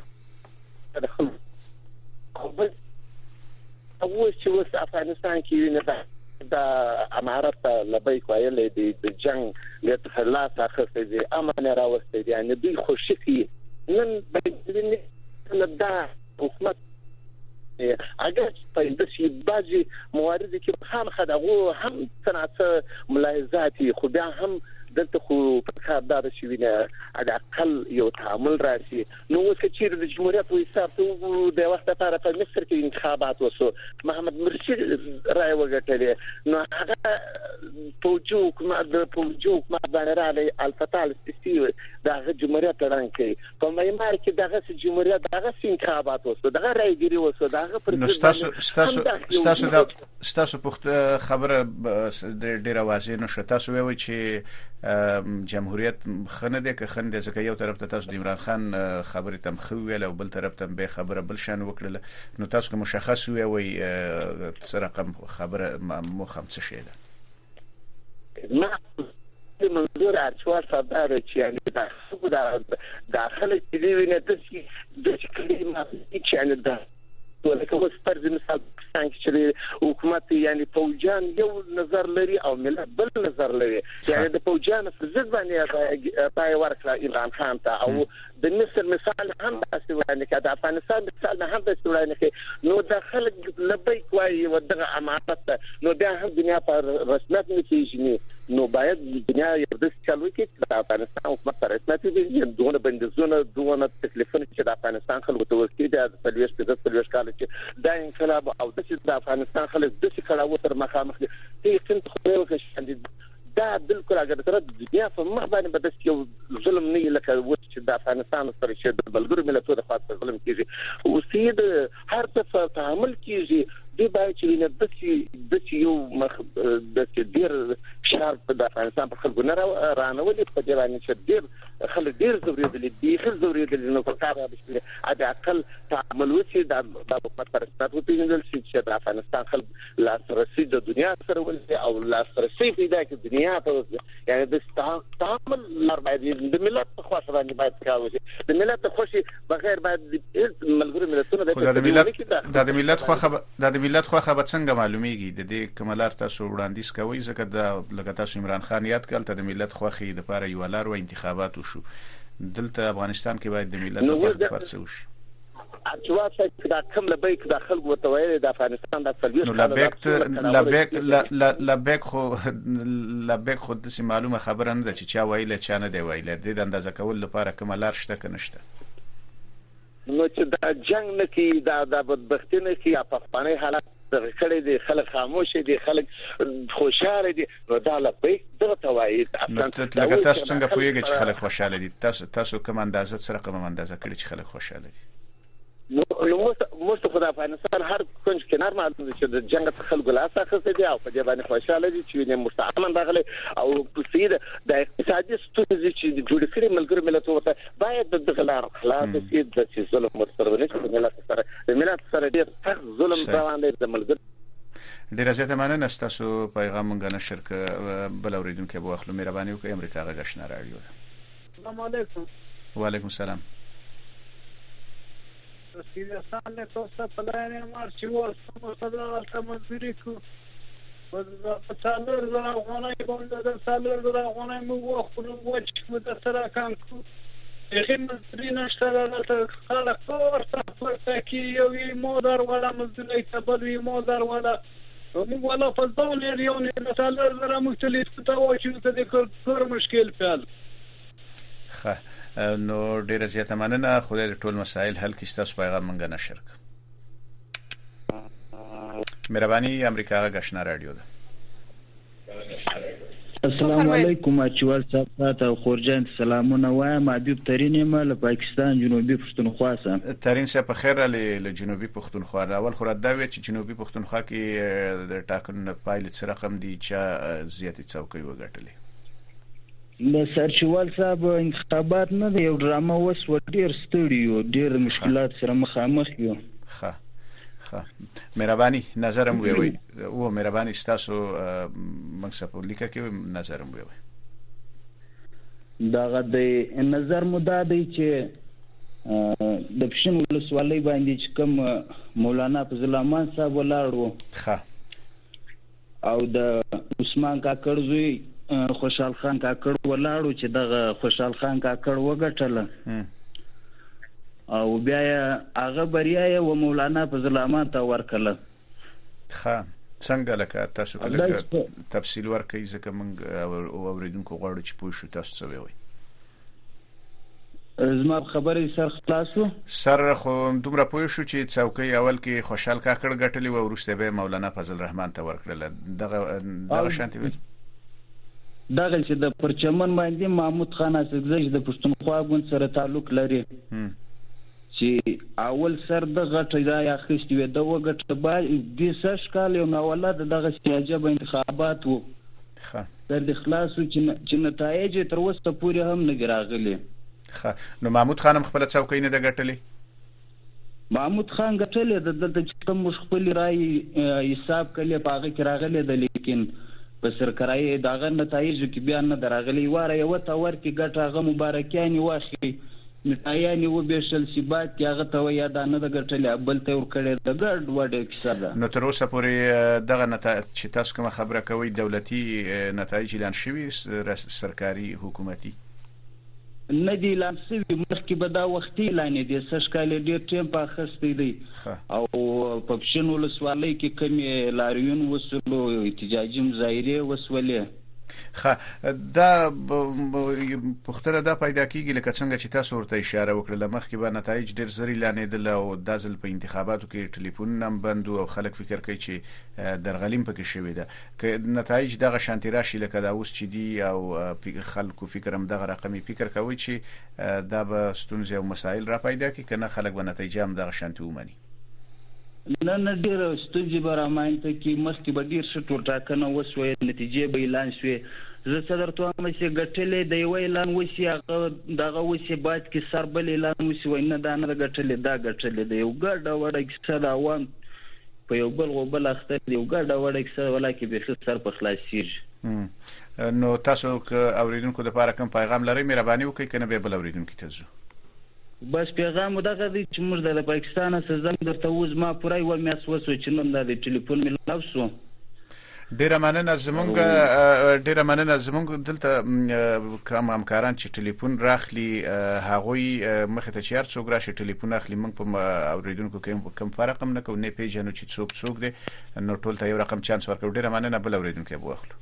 Speaker 14: او چې وس افغانستان کې نه دا امارات لبیک ویلې د جنگ له خلاص اخته دي امن راوستي دي یعنی دوی خوشي نن باندې دا حکومت اگر په دې بعضي موارد کې هم خدغه هم صنعت ملاحظات خو بیا هم دلته خو په کاردار شي وینه اقل یو تعامل راشي نو اوس چې د جمهوریت وایي ته د وخت لپاره په مصر کې انتخابات وسو محمد مرسي رائے وګټلې نو هغه پوجوک ما باندې راځي الفتح السیسی دغه جمهوریت رانکي په معمار کې دغه جمهوریت دغه انتخابات وسو دغه رائګيري وسو دغه پر
Speaker 3: ستاسو په خبره ډیره واضح نشو. تاسو وایي چې جمهوریت خنه ده که خنده ځکه یو طرف ته تاسو د عمران خان خبرې تم خو ویل او بل طرف ته به خبره بل شان وکړه. نو تاسو کوم مشخص وي رقم خبره مخم څه شي ده؟
Speaker 14: ما منظور ارچوال صدر چې یعنی داخله چې دی ویني د کلمه چې یعنی دا ولکه اوس پر مثال افغانستان کې چې حکومت یعنی فوجان یو نظر لري او ملت بل نظر لري یعنی د فوجان په ضد باندې پای ورکړه عمران خان ته او د مصر مثال هم تاسو وایي چې د افغانستان مثال هم تاسو وایي چې نو د خلک لبیک وایي ودغه امانت نو بیا هم دنیا پر رسمیت نه کیږي نو باید دنیا یو د چلوي کې د افغانستان حکومت پر رسمیت دي دونه بندیزونه دونه تکلیفونه چې د افغانستان خلکو ته ورکړي د پلیس کال چې د انقلاب او د افغانستان خلک د څه کړه تر مخامخ دي چې څنګه خو وکړي دا بالکل اگر تر دنیا په مخ باندې بدس یو ظلم نه لکه چې د افغانستان سره چې د بلګرو ملتونو د خاطر ظلم کیږي او سید هر څه تعامل کیږي دی باید چې د یو مخ د ډیر شارپ د افغانستان په خلکو نه رانولي په دې باندې چې ډیر خلک ډیر زورېدلي دي زورېدلي نو په کار راځي د عقل تعامل وشي د حکومت پر اساس وپیژندل شي چې د افغانستان خلک لاسرسي د دنیا سره ولري او لاسرسي پیدا کړي دنیا ته یعنی د تعامل لار باید د ملت په خوا سره باید کاوه د ملت خوشي بغیر باید ملګرو ملتونو
Speaker 3: د ملت خو خبر څنګه معلومیږي د دې کمالار تاسو وړاندیز کوي ځکه د لکه تاسو عمران خان یاد کړل ته د ملت خوخي د لپاره یو لار و انتخابات وشو دلته افغانستان کې باید د ملت خوخي پرڅ وشي
Speaker 14: اچوات چې دا کوم لبیک د خلکو وتوي د افغانستان د فلسفه
Speaker 3: لبیک خود د معلومه خبره نه ده چې چا ویله چا نه دی ویله د اندازه کول لپاره کمالار شته کنهشته
Speaker 14: نو چې دا جنگ نه کی دا بدبختی نه کی په افغاني حالت کړي دي خلک خاموش دي خلک خوشاله دي دا لبیک دغه توایي
Speaker 3: لکه تاسو څنګه پوهیږئ چې خلک خوشاله دي تاسو کوم اندازه سره کوم اندازه کړي چې خلک خوشاله دي
Speaker 14: نو مستفاد د افغانستان هر کنج کنار معلوم دي چې د جنگ څخه خلکو لاس اخیستي دي او په دې باندې خوشاله دي چې نه مستعمن راغلي او په سید د اقتصادي ستونزې چې جوړ کړي ملګرو ملتونو ته باید د غلار خلاص دي د ظلم مسترونه چې د ملت سره ډېر سخت ظلم روان دي د ملګرو
Speaker 3: ډیر زیاته مننه تاسو پیغام مونږ نه شرک بل اوریدونکو به اخلو مهرباني وکړئ امریکا غږ رادیو
Speaker 15: السلام علیکم
Speaker 3: وعلیکم السلام
Speaker 15: سیاستان له تاسو په لاره مارچ ورسره صدارت منځري کو په څلور زره غونې باندې د څلور زره غونې مو خپل وچ د سره کان کو هغه منځري نشته د خلک ورته کې یو مودر ولا منځري تبلوي مودر ولا ولا فضل یو نه څلور زره مختلف توجه ته د کور مشکل فعل
Speaker 3: نو ډیره زیاته مننه خدای دې ټول مسایل حل کړي تاسو پیغام مونږ نه شرک مهرباني امریکا غږ رادیو ده
Speaker 16: السلام علیکم اچوال صاحب ته خورجان سلامونه وایم حبیب ترین له پاکستان جنوبي پښتونخوا سره
Speaker 3: ترین صاحب په خیر له جنوبي پښتونخوا اول خو راځي چې جنوبي پښتونخوا کې د ټاکنو پایلې سره رقم دي چې زیاتې څوکۍ وګټلې
Speaker 16: د سرچوال صاحب انتخابات نه دی یو ډرامه وس ډیر ستړي او ډیر مشکلات سره مخامخ یو
Speaker 3: مهرباني نظرم وی او مهرباني تاسو مکسب لیکه کې نظرم وی
Speaker 16: دا غد نظر مدا دی چې د پښین ولسوالۍ باندې چې کوم مولانا فضل الرحمن صاحب ولاړو او د عثمان کاکړ زوی خوشحال خان کاکړ ولاړو چې دغه خوشحال خان کاکړ وګټله او بیا هغه بریا یې و مولانا فضل الرحمن ته ورکړه
Speaker 3: څنګه لکه تاسو کله تفصیل ورکړئ ځکه موږ اوریدونکو غواړو چې پوه شو تاسو څه وایي
Speaker 16: زما خبرې سر خلاصو
Speaker 3: سر خو دومره پوه شو چې څوکۍ اول کې خوشحال کاکړ ګټلې و وروسته به مولانا فضل الرحمن ته ورکړله دغه شانتي وي
Speaker 16: دغه چې د پرچمن باندې محمود خان اسدزی د پښتونخوا ګوند سره تعلق لري چې اول سر د غټ ځای اخیستي و د وګټ باندې د سش کال یو ناولاد دغه سیاجه انتخابات وو د اخلاص چې نتایج تر اوسه پورې هم نه راغلي
Speaker 3: نو محمود خان خپل څوکۍ نه د غټلې
Speaker 16: محمود خان غټلې د کوم خپل رائے حساب کړي پاغه کې راغلي د لیکن په سرکاري داغه نتایج کې بیان نه دراغلي واره یو تاور کې ګټه غو مبارکیان واخلي متایانی و بشل سیبات کې هغه ته یا دانه د ګټلې بل ته ور کړی د ګډ وډه کیسه ده.
Speaker 3: نو تر اوسه پورې دغه نتایج چې تاسو کوم خبره کوي دولتي نتایج اعلان شوي سرکاري حکومتي
Speaker 16: نه دی اعلان شوي مخکې به دا وختي اعلان دي سشکاله ډیر ټیم په اخستې دی او په پښین ولسوالۍ کې کوم لاریون وسلو احتجاجي مظاهره وسولې
Speaker 3: دا پختره دا پیدا کیږي لکه څنګه چې تاسو ورته اشاره وکړه مخکې به نتایج ډیر زری لاندې او د ځل په انتخاباتو کې ټلیفون نم بند او خلک فکر کوي چې درغلیم پکې شوی ده که نتایج دغه شانتي راشي لکه دا اوس چې دی او خلکو فکر هم دغه رقمي فکر کوي چې دا به ستونزې او مسایل را پیدا کوي کنه خلک به نتایج هم دغه شانتي ومني.
Speaker 16: نه ډیر ستونزې به رامنځته کې مخکې به ډیر ښه ټولټاکنه وسوې نتیجې به اعلان شوې زه څه درته وایم چې ګټلې د یو اعلان وشي هغه دغه وشي باید کې سر بل اعلان وشي وای نه دا نه ګټلې دا ګټلې د یو ګډه وړه کیسه د عوام په یو بل غوبل اخته یو ګډه وړه کیسه ولکه به سر په خلاصيږي.
Speaker 3: نو تاسو اوریدونکو لپاره کوم پیغام لرئ مهرباني وکړئ کنه به بل اوریدونکو ته
Speaker 16: بس پیغام دغه دی چې موږ د پاکستان سره زنګ درته وز ما پورای و میاس وسو چې نن د ټلیفون ملاو شو.
Speaker 3: ډیره مننه زمونږ دلته کوم همکاران چې ټلیفون راخلي هغوی مخه ته چیر څوک راشي ټلیفون اخلي موږ په اوریدونکو کې کوم فرق هم نه کوو نه پیژنو چې څوک دی نو ټول ته یو رقم چانس ورکړو. ډیره مننه بل اوریدونکو به واخلو.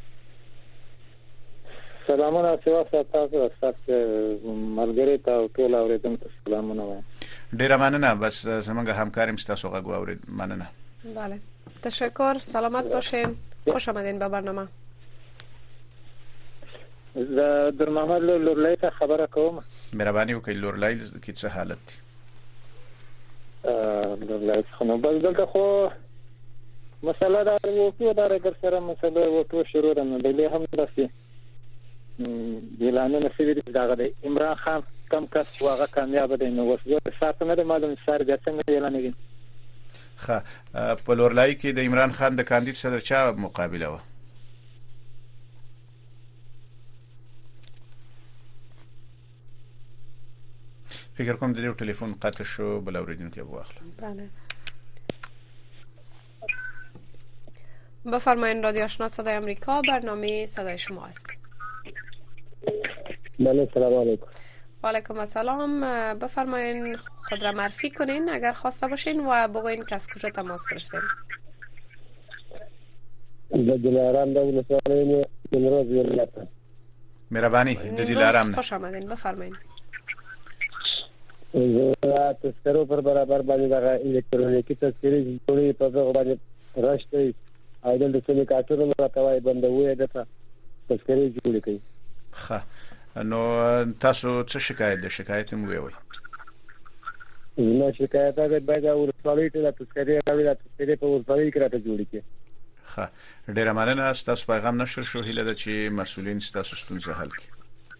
Speaker 9: سلامونه تاسو تاسو ملګری ته ټول اوریدونکو سلامونه وایم.
Speaker 3: ډیره مننه بس زمونږ همکاریم تاسو غو اورید مننه.
Speaker 4: بله تشکر سلامت باشین خوش آمدین به برنامه.
Speaker 9: در محمد لورلای ته خبره کوم.
Speaker 3: مهرباني وکړئ لورلای کی څه حالت دی؟
Speaker 9: لورلای خو بس دلته خو مسله دا وکړه دا در سره مسله وکړه شروع ده نو دلته هم راسي اعلان نه شوی دی دا د عمران خان کم کس واغه کامیاب دی نو وسو ساتنه نه معلوم سر د څنګه اعلان دی.
Speaker 3: په لورلای کې د عمران خان د کاندید صدر چا مقابله و؟ فکر کوم د ټلیفون قطع شو بل اوریدونکو به واخلم.
Speaker 4: بله بفرمایید رادیو آشنا صدای آمریکا برنامه صدای شما است.
Speaker 12: بله سلام علیکم.
Speaker 4: و علیکم السلام. بفرمایید خود را معرفی کنین اگر خواسته باشین و بگوین که از کجا تماس گرفتین.
Speaker 12: د دلارام د ولسوالۍ نیمروز ولایت.
Speaker 3: مهرباني د دلارام.
Speaker 4: خوش آمدین بفرمایید.
Speaker 12: زه تذکرو پر برابر باندې د الکترونیکی تذکرې جوړې په دغه باندې راشته او د ټولو کارتونو راټوي بندوي دته تذکرې جوړې کړي.
Speaker 3: ښه نو تاسو څه شکایت مو وی؟
Speaker 12: نو شکایت هغه باید ورسولې ته تذکرې راوړي تذکرې په ورسولې کې راته جوړې کړي.
Speaker 3: ښه ډیره مننه تاسو پیغام نشر شو هیله ده چې مسئولین تاسو ستونزه حل کړي.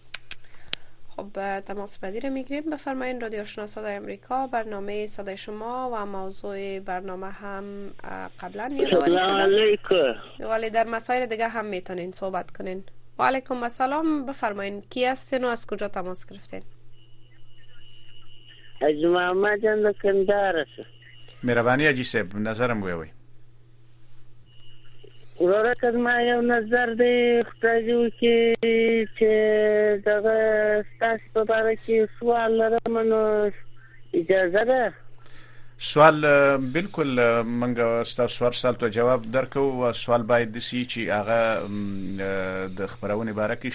Speaker 4: خب تماس پذیر میگیریم. بفرمایید رادیو آشنا صدای آمریکا برنامه صدای شما و موضوع برنامه هم قبلا یادآوری شده ولی در مسائل دیگه هم میتونین صحبت کنین. و علیکم السلام. بفرمایید کی هستین و از کجا تماس گرفتین؟
Speaker 17: حاج محمد جان کندهار است.
Speaker 3: مهرباني حاجی صاحب نظرم وی.
Speaker 17: وراره کدما یو نظر دی خدایو چې دغه تاسو په اړه کې سوال لرم نو اجازه ده؟
Speaker 3: سوال بالکل منګه تاسو سوال ته جواب درکو او سوال باید دسی چې هغه د خبرونه باره کې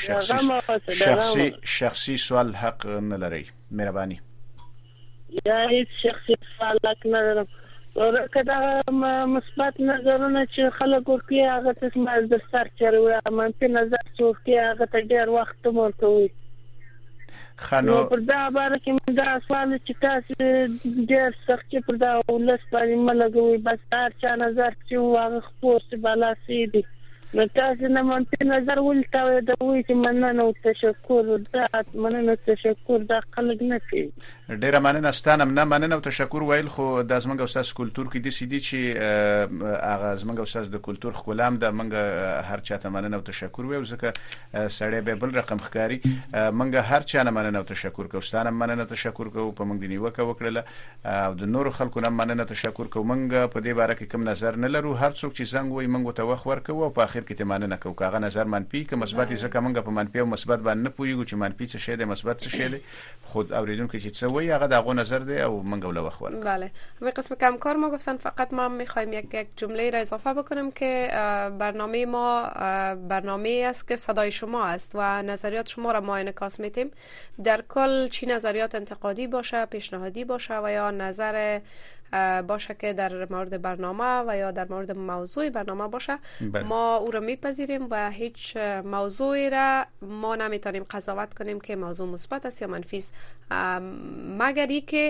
Speaker 3: شخصي سوال حق نه لري. مهرباني
Speaker 17: یا هیڅ شخصي سوال حق نه لرم. کدا مثبت نظرونه چې خلک ورکوي هغه ته ما د سر چروي منفي نظر څوک هغه ته ډیر وخت ورکوي.
Speaker 3: خانو
Speaker 17: پر دا باره کې دا سوال چې تاسو ډیر سخت پر دا ولس باندې ملګوي بس هر چا نظر چې هغه خپل بالا سي دي نو تاسو نه منفي نظر ولته د وی چې مننه او تشکر مننه تشکر دا خلک نه کوي.
Speaker 3: ډیره مننه ستانم. نه مننه او تشکر ویل خو د زمنګ استاد کلچر کې د سیدی چې اغه زمنګ استاد د کلچر خپلام د منګ هر چاته مننه او تشکر ویو ځکه سړی به بل رقم ښکاری منګ هر چا نه مننه او تشکر کو ستانم مننه تشکر کو په منګ دی نیوکه وکړه او د نور خلکو نه مننه تشکر کو منګ په دې باره کې کوم نظر نه لرو. هر څوک چې زنګ وای منګ ته وخت ورکو او په اخر کې ته مننه کو کاغه نظر منفي که مثبت ځکه منګ په منفي او مثبت باندې نه پویګو چې منفي څه شی دی مثبت څه شی دی خود اوریدونکو چې څه وای هغه دغه نظر دی او منګ ول وخت ورکو.
Speaker 4: بله همین قسم کمکار ما گفتن فقط ما میخوایم یک جمله را اضافه بکنم که برنامه ما برنامه است که صدای شما است و نظریات شما را ما انعکاس میتیم. در کل چی نظریات انتقادی باشه پیشنهادی باشه و یا نظر باشه که در مورد برنامه و یا در مورد موضوع برنامه باشه ما او را میپذیریم و هیچ موضوعی را ما نمیتونیم قضاوت کنیم که موضوع مثبت است یا منفی است مگر اینکه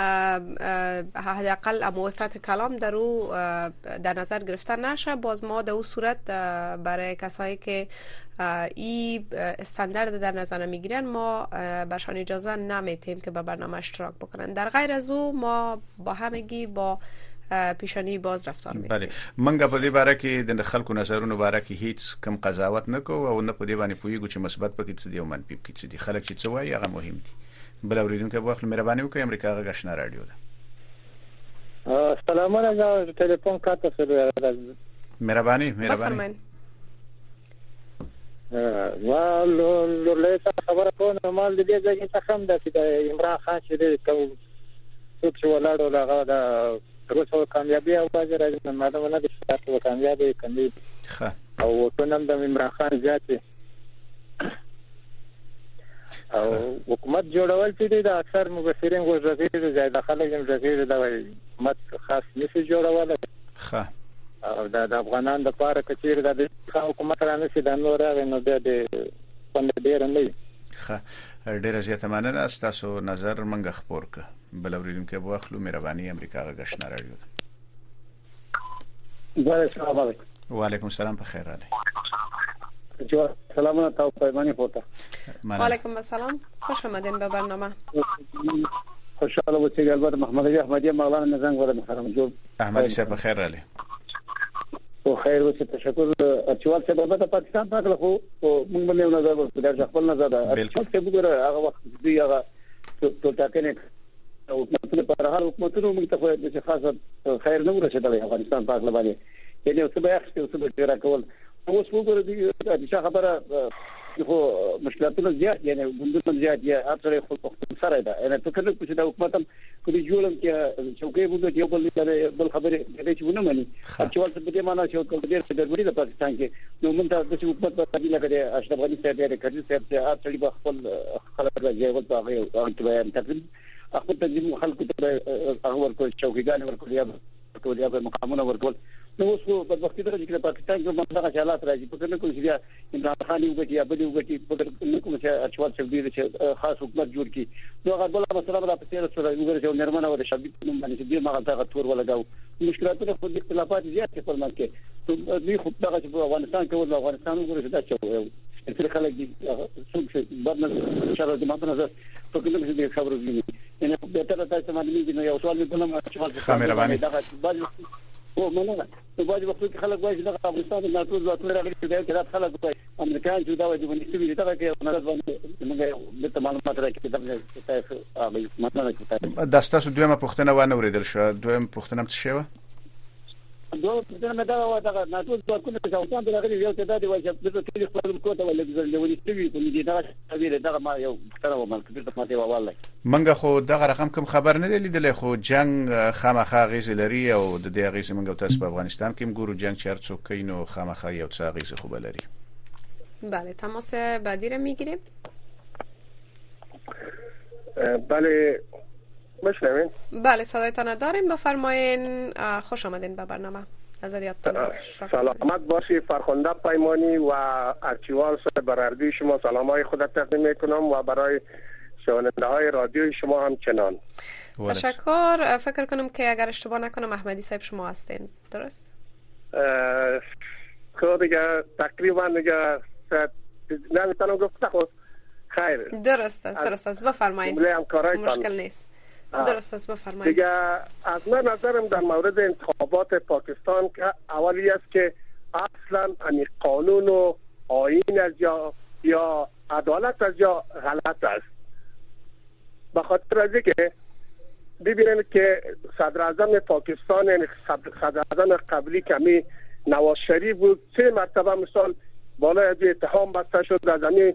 Speaker 4: حداقل موافقت کلام در او در نظر گرفته نشه. باز ما در او صورت برای کسایی که این استاندارد در نظر میگیرن ما برشان اجازه نمیتیم که به برنامه اشتراک بکنن. در غیر از او ما با همگی با پیشانی باز رفتار میکنیم.
Speaker 3: بله منګه په دې باره کې د خلکو نظرونو باره کې هیڅ کم قضاوت نکو او نه په دې باندې پویګو چې مثبت پکې څه دی او منفي پکې څه دی. خلک چې څه وایي هغه مهم دي. بل اوریدونکو په وخت مهرباني وکړئ امریکا غشنا رادیو ده.
Speaker 18: سلام علیکم ټلیفون کاته سره
Speaker 3: مهرباني
Speaker 18: له خبره کوم مال دې ځای ته هم د عمران خان چې کوم څوک چې ولاړو هغه د روسو کامیابی او باز راځي ماده نه د تاسو کامیابی کوي او ټولنم د عمران خان ذاتي او حکومت جوړول چې د اکثر مبصرین غوښتي د داخله یم ځکه د حکومت خاص نشي جوړول او د افغانان د پاره کچیر د حکومت را نشي د نور غنو د پند ډیر نه
Speaker 3: ډیر زیاته مننه تاسو نظر منګه خبر ک بل اوریدونکو په اخلو مهرباني امریکا غشنا رادیو
Speaker 18: ده. السلام علیکم.
Speaker 3: وعلیکم السلام په خیر راځي.
Speaker 18: سلام تاسو پیمانی پورته.
Speaker 4: وعلیکم السلام خوش آمدین به برنامه.
Speaker 18: خوشاله اوسئ. البته محمد علي احمدی مولانا نزنګ ولا محترم جو
Speaker 3: احمدی صاحب په خیر راځي.
Speaker 18: او خیر اوسئ. تشکر. اچوال څه په پاکستان پاکله خو موږ باندې نظر ورکړو د خپل نظر ده. اچوال څه وګوره هغه وخت دی هغه ټول ټاکنه او په هر حکومتونو موږ ته د خاصه خیر نه ورسېدل افغانستان پاکله باندې یعنی څه به اخستو څه به راکول اوس وګوره د څه خبره خو مشکلاتونه زیات یعنی ګوندونه زیات یا اکثر خو سره ده انا فکر کوم چې د حکومت هم کله جوړم چې څوکۍ وګوري یو بل خبره دې چې ونه مانی چې ولته په دې معنا چې د ډېر د پاکستان کې نو موږ ته د حکومت په تابع لګره اشرف غنی صاحب یې کړی صاحب چې اکثر به خپل خلک راځي او په هغه بیان تقریبا خپل تنظیم خلکو ته هغه ورکو چوکیګان ورکول یا مقامونه ورکول نو اوس په وخت کې د پاکستان کې منځه حالات راځي په کنه کوم چې عمران خان یو غټي یا بل یو غټي په کوم چې اچوال څه دی چې خاص حکومت جوړ کی نو هغه بل مسله را پسې سره یو غره چې نرمنه و د شابې نوم باندې دې ما غلطه تور ولګاو مشکلاتونه خو د اختلافات زیات په من کې ته دې خو دغه چې افغانستان کې ول افغانستان وګورئ دا چې تر خلک دي څوک چې بدن شر د ماته نه په کوم چې خبرو دي نه په تر تاسو باندې نو یو سوال مې کوم چې دا او مننه په باج وخت کې خلک وایي چې د افغانستان د ناتو ځواکونه راغلي چې دا خلک وایي امریکایان چې دا وایي چې دې ته کې نه راځي موږ د معلومات راکې د تاسو هغه مننه کوي.
Speaker 3: د تاسو دویمه پوښتنه ونه اوریدل شو. دویم پوښتنه څه شوه؟
Speaker 18: دوه پوښتنه دا ناتو ځواکونه چې افغانستان راغلي یو څه دا دی وایي چې د ټول خپل کوته ولې ستوي په دې دا ویل دا ما یو پوښتنه و مال کبیر ته ماته والله
Speaker 3: منګه خو دغه رقم کوم خبر نه دی لیدل خو جنگ خامخا غیز لري او د دې غیز منګه تاسو په افغانستان کې ګورو جنگ چرڅو کینو خامخا یو څه غیز خو بلري.
Speaker 4: بله تماس بعدی رو میگیریم.
Speaker 19: بله بشنوین.
Speaker 4: بله صدایتان داریم بفرمایین. خوش آمدین به برنامه. نظریاتتان
Speaker 19: سلامت باشی فرخنده پیمانی و ارچیوال صاحب برای شما سلامای خود تقدیم میکنم و برای شنونده های رادیوی شما هم چنان.
Speaker 4: تشکر. فکر کنم که اگر اشتباه نکنم احمدی صاحب شما هستین درست؟
Speaker 19: که دیگه تقریبا دیگه نمیتونم گفت خود خیر
Speaker 4: درست است بفرمایید مشکل نیست. درست است بفرمایید.
Speaker 19: دیگه از من نظرم در مورد انتخابات پاکستان که اولی است که اصلا این قانون و آیین از یا عدالت از یا غلط است. به خاطر از اینکه ببینید که صدر اعظم پاکستان یعنی صدر اعظم قبلی کمی نواز شریف بود 3 مرتبه مثال بالای از اتهام بسته شد از این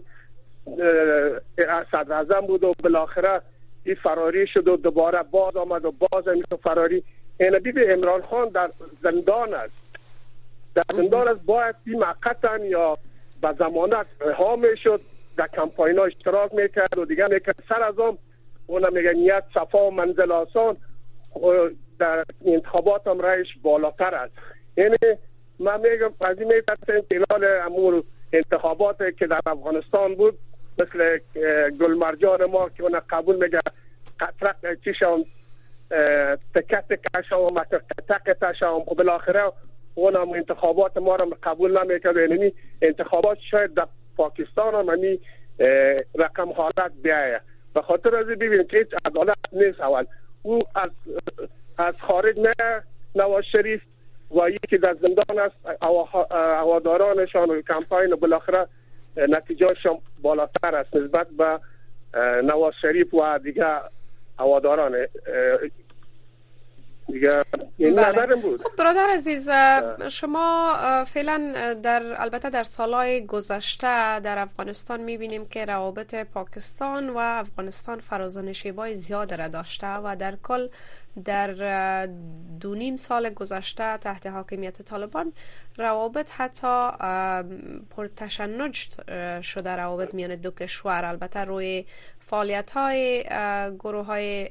Speaker 19: صدر اعظم بود و بالاخره این فراری شد و دوباره باز آمد و باز این فراری. این بیبی عمران خان در زندان است. در زندان است باید این موقتا یا به ضمانت رها میشد در کمپاین ها اشتراک میکرد و دیگه میکرد سر از آن اونم میگه نیت صفا و منزل آسان در انتخابات هم رایش بالاتر است. یعنی من میگم از این میترسیم که خلال امور انتخابات که در افغانستان بود مثل گلمرجان ما که اون قبول میگه قطرق چیشم تکت کشم و تک تشم و بالاخره اونم انتخابات ما را قبول نمیکرد. یعنی انتخابات شاید در پاکستان هم همین رقم حالت بیایه. به خاطر از ببینید که هیچ عدالت نیست. اول او از خارج نه نواز شریف و یکی در زندان است هوادارانشان و کمپاین و بالاخره نتیجهشان بالاتر است نسبت به نواز شریف و دیگه هواداران دیگه.
Speaker 4: بله. خب برادر عزیز شما فعلا البته در سالهای گذشته در افغانستان میبینیم که روابط پاکستان و افغانستان فرازنشیبای زیاد را داشته و در کل در 2.5 سال گذشته تحت حاکمیت طالبان روابط حتی پرتشنج شده روابط میان دو کشور. البته روی فعالیت های گروه های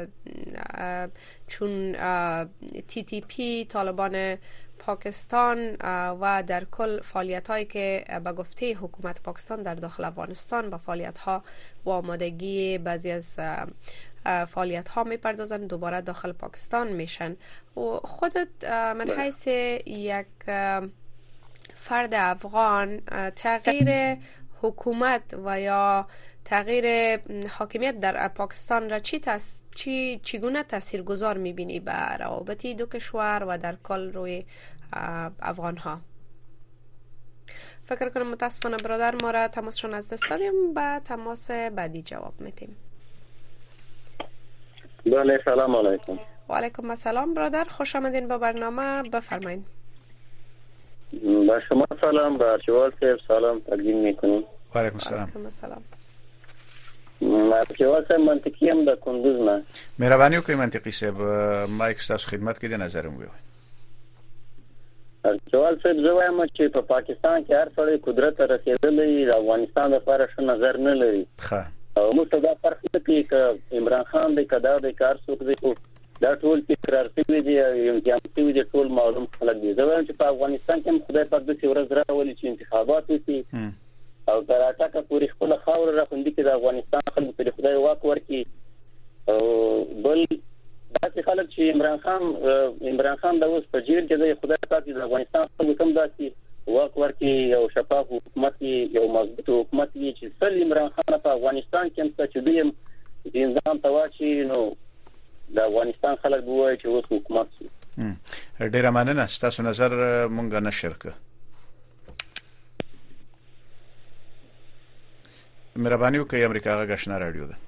Speaker 4: چون TTP طالبان پاکستان و در کل فعالیت هایی که به گفته حکومت پاکستان در داخل افغانستان با فعالیت ها و آمادگی بعضی از فعالیت ها میپردازن دوباره داخل پاکستان میشن. و خودت من حیث یک فرد افغان تغییر حکومت و یا تغییر حاکمیت در پاکستان را چگونه تاثیرگذار میبینی به روابط دو کشور و در کل روی افغان ها؟ فکر کنم متاسفانه برادر ما را تماسشون از دست دادیم. به تماس بعدی جواب میدیم.
Speaker 20: بله سلام علیکم.
Speaker 4: و علیکم السلام برادر، خوش آمدین به برنامه. بفرمایید.
Speaker 20: با شما سلام، با ارچوال صاحب سلام تقدیم میکنیم.
Speaker 3: و علیکم السلام.
Speaker 4: علیکم السلام.
Speaker 20: ارچوال صاحب منطقی هم در کندوز نه.
Speaker 3: مهربانی وکړئ منطقي صاحب مایک ستاسو خدمت کې د نظر مو وي.
Speaker 20: ارچوال صاحب زه وایم چې په پاکستان کې هر څړی قدرت ته رسیدلی د افغانستان لپاره ښه نظر نه لري.
Speaker 3: ښه.
Speaker 20: او موږ ته دا فرق نه کوي چې عمران خان دی که دا دی کار څوک دی دا ټول تکرار شوي دي او امتحان شوي دي، ټول معلوم خلک دي. زه وایم چې په افغانستان کې هم خدای پاک داسې ورځ راولي چې انتخابات وشي او تر اټکه پورې خپله خاوره راخوندي کې د افغانستان خلکو ته خدای واک ورکړي. او بل داسې خلک چې عمران خان د اوس په جیل کې دی، خدای پاک د افغانستان خلکو ته هم داسې واک ورکړي، یو شفاف حکومت وي، یو مضبوط حکومت وي چې سل عمران خان په افغانستان کې هم څه چې دوی هم نظام ته واچي نو د افغانستان خلک به وایي چې اوس حکومت شي.
Speaker 3: ډیره مننه، ستاسو نظر مونږ نشر کړ. مهرباني وکړئ امریکا غږ آشنا رادیو ده.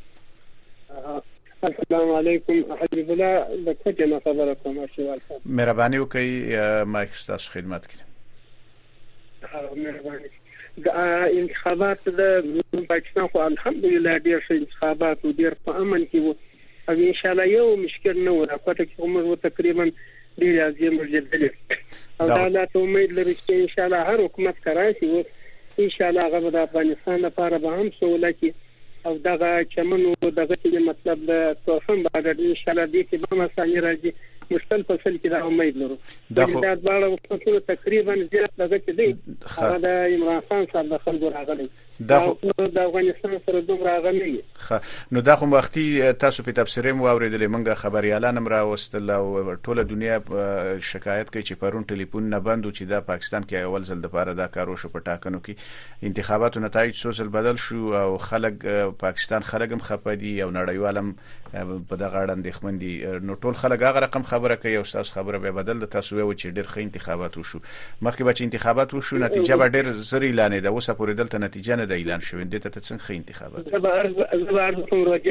Speaker 12: السلام علیکم حبیب الله لکه ما خبره کوم ارشوال صاحب.
Speaker 3: مهرباني وکړئ مایک ستاسو خدمت کې.
Speaker 12: مهرباني. د انتخابات د پاکستان خو الحمدلله ډیر ښه انتخابات او ډیر په امن کې وو او ان شاء الله یو مشکل نه و راپته کې موږ تقریبا ډیر عظیم مجدل او دا لا امید لري چې ان شاء الله هر حکومت کراسي و ان شاء الله هغه د افغانستان لپاره به هم سہولت او دغه چمنو دغه چې مطلب د توفن بعد ان شاء الله دې کې به مسانې راځي مشکل فصل کې دا امید لرو. دا ډول حکومتونه تقریبا زیات دغه چې دی هغه د عمران خان صاحب د خلکو راغلي
Speaker 9: د افغانستان سره دومره غني.
Speaker 3: نو دا خو وختي تاسو په تفسیر مو اوریدلې منګه خبريالان هم راوستل او ټوله دنیا شکایت کوي چې پرون ټلیفون نه بندو چې دا پاکستان کې اول ځل د پاره دا کارو شو په ټاکنو کې انتخاباتو نتایج سوسل بدل شو او خلک پاکستان خلک هم خپدي او نړیوالم په دغه اړه اندېښمن دي. نو ټول خلک هغه رقم خبره کوي او تاسو خبره به بدل د تاسو یو چې ډېر ښه انتخابات وشو. مخکې به چې انتخابات وشو نتیجه به ډېر زری اعلان ده، اوس پورې دلته نتیجه نه ده اعلان شوې. دې ته څنګه ښه انتخابات
Speaker 9: زبر پروژه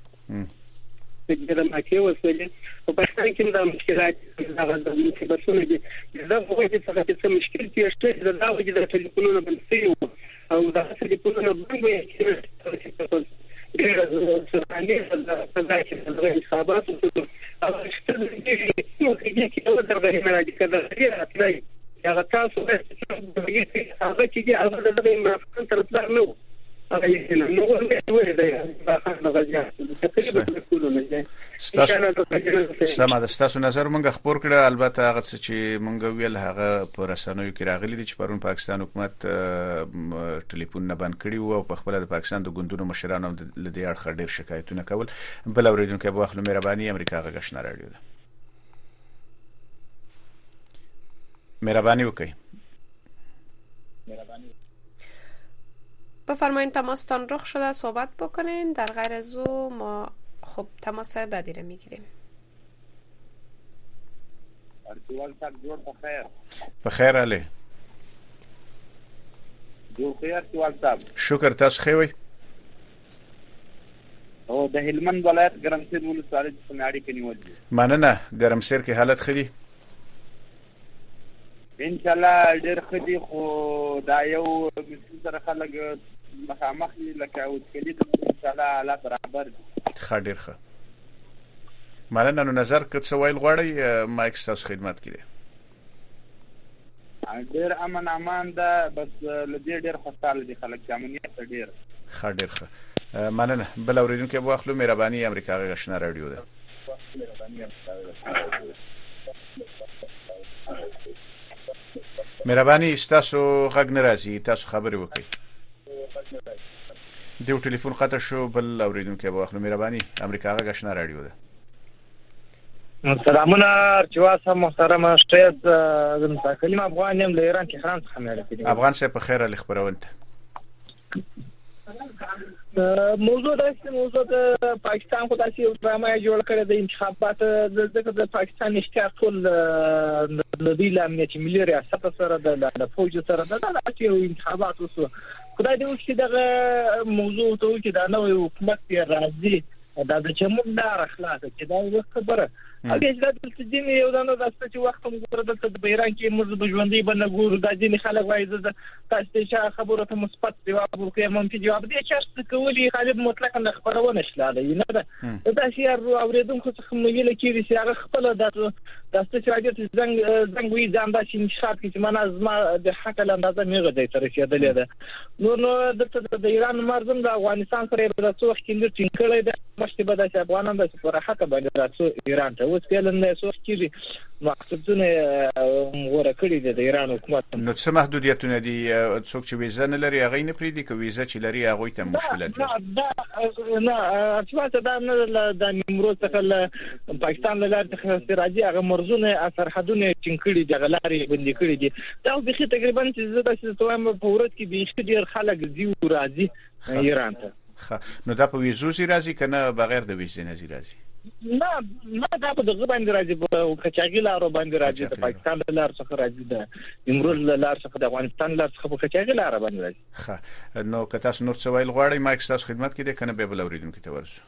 Speaker 9: د ماکي وسلې په پاکستان کې د مشکلات هغه د مصیبتونو دي. دا خو هیڅ څه مشکل کې شته دا وجه د ټلیفونونو بندي او دا ټلیفونونو بندي چې ډېر سرانه د انتخابات او شته چې یو درغلي راځي کله راځي هغه تاسو هغه چې هغه د امریکا تر څنګ نو هغه یې نو ولې دی هغه غلطه تقریبا کولونه
Speaker 3: سم ده. تاسو نظر مونږ خبر کړه. البته هغه چې مونږ ویل هغه پر رسنیو کې راغلي دي چې پرون پاکستان حکومت ټلیفون نه بند کړی او په خپل د پاکستان د ګوندونو مشرانو له دې اړخ ډېر شکایتونه کول. بل اوریدونکو په اخلو مهرباني امریکا غږ رادیو ده. مهربانی وکړئ.
Speaker 4: بفرمایید تماستان رخ شده صحبت بکنین. در غیر از او ما خب تماس بعدی رو میگیریم.
Speaker 21: ارتوال صاحب جوړ بخیر.
Speaker 3: بخیر علي.
Speaker 21: جوړ خیر ارتوال صاحب.
Speaker 3: شکر تاسو ښه وئ.
Speaker 21: او د هلمند ولایت ګرمسیر ولسوالۍ په ناړي کې نیول دي.
Speaker 3: مننه. ګرمسیر کې حالت ښه دی؟
Speaker 21: ان شاء الله ډېر ښه دي خو دا یو مثل سره خلک مخامخ لکه او کلی د ان شاء الله حالات برابر دي.
Speaker 3: ښه ډېر ښه. مننه. نو نظر که څه ویل غواړئ مایک ستاسو خدمت کې دی.
Speaker 21: ډېر امن امان ده بس له دې ډېر خوشاله دي خلک چې امنیت ډېر
Speaker 3: ښه ډېر ښه. مننه. بل اوریدونکو به واخلو. مهرباني امریکا غږ آشنا رادیو ده. مهرباني تاسو غږ نه راځي. تاسو خبرې وکړئ. دیو ټلیفون قطع شو. بل اوریدونکو به واخلو. مهرباني امریکا غږ آشنا رادیو ده.
Speaker 22: سلامونه ارچواس محترم شتیز زم کلیم افغان یم له ایران کې خران څخه مېړه.
Speaker 3: افغان صاحب په خیر علي خبرونه.
Speaker 22: موضوع د پاکستان خو داسې یو ډرامه جوړ کړې د انتخابات د پاکستان اشتراک ټول د دې لامل چې ملي ریاست سره د فوج سره د یو انتخابات وسو. خدای دې وکړي دغه موضوع ته چې دا نوې حکومت راځي دا د چمون لار اخلاص چې دا یو خبره اګه چې د دې یو دانو د څه وخت موږ د بیران کې موږ د ژوندۍ بنګور د دې خلک وایي د تاسو چې خبره ته مثبت جواب ورکړي منفي جواب دي چې کولی غالب مطلقاً خبرونه شلاله نه ده دا شی اوریدونکو څخه مویل کېږي چې هغه خپل د تاسو چې راځي زنګ وی ځان د انتخاب کې چې معنا زما د حق اندازه میغه دی تر رسیدلې ده. نو د ایران مرزم د افغانستان سره د څو خندې ټینګړې ده مشته به د افغانانو د صراحت باندې راځو ایران ته اوس کله نه څو کېږي مقصدونه غوړه کړی د ایران حکومت.
Speaker 3: نو څه محدودیتونه دي؟ څوک چې ویزه نه لري هغه نه پریدي که ویزه چې لري هغه ته مشکلات دي؟
Speaker 22: نه چې دا نه د نیمروز څخه پاکستان لاره څخه راځي هغه مرزونه سرحدونه چنکړي د غلاري بندي کړی دي. دا به تقریبا چې زه د توام په ورځ کې به ډیر خلک زیو راځي ایران ته.
Speaker 3: نو دا په ویزو سي راځي کنه بغیر د ویزې نه راځي؟
Speaker 22: نه دا په دغه باندې راځي په کچاګي لارو باندې راځي د پاکستان لار څخه راځي د نیمروز لار څخه د افغانستان لار څخه په کچاګي لار باندې راځي.
Speaker 3: ښه نو که تاسو نور څه ویل غواړئ مایک تاسو خدمت کې ده کنه به بل اوریدونکو ته ورسو.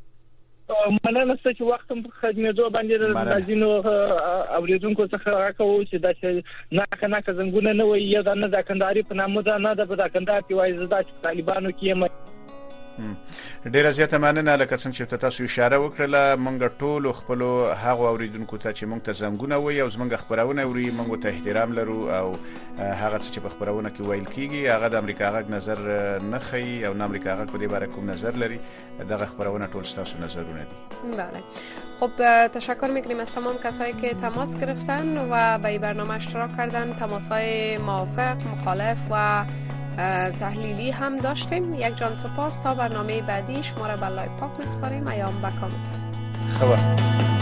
Speaker 22: مننه چې وخت په خدمتو باندې د ځینو اوریدونکو څخه راکوي چې دا چې نه زنګونه نه وي یا نه د کندهاري په نامه ده نه د کندهار په وایي زدا چې طالبانو کې
Speaker 3: ډیره زیاته مننه. لکه څنګه چې تاسو اشاره وکړه مونږ ټول خپل هغه اوریدونکو ته چې مونږ ته زنګونه وي او زمونږ خبرونه وري مونږ ته احترام لرو او هغه چې په خبرونه کې ویل کیږي هغه د امریکا غږ نظر نه خي او د امریکا غږ په دې باره کوم نظر لري دغه خبرونه ټول تاسو نظرونه دي.
Speaker 4: بله خب تشکر میکنیم از تمام کسایی که تماس گرفتن و به این برنامه اشتراک کردن. تماس‌های موافق، مخالف و تحلیلی هم داشتیم. یک جان سپاس. تا برنامه بعدی شما را به الله پاک میسپاریم. ایام بکامتان.
Speaker 3: خبر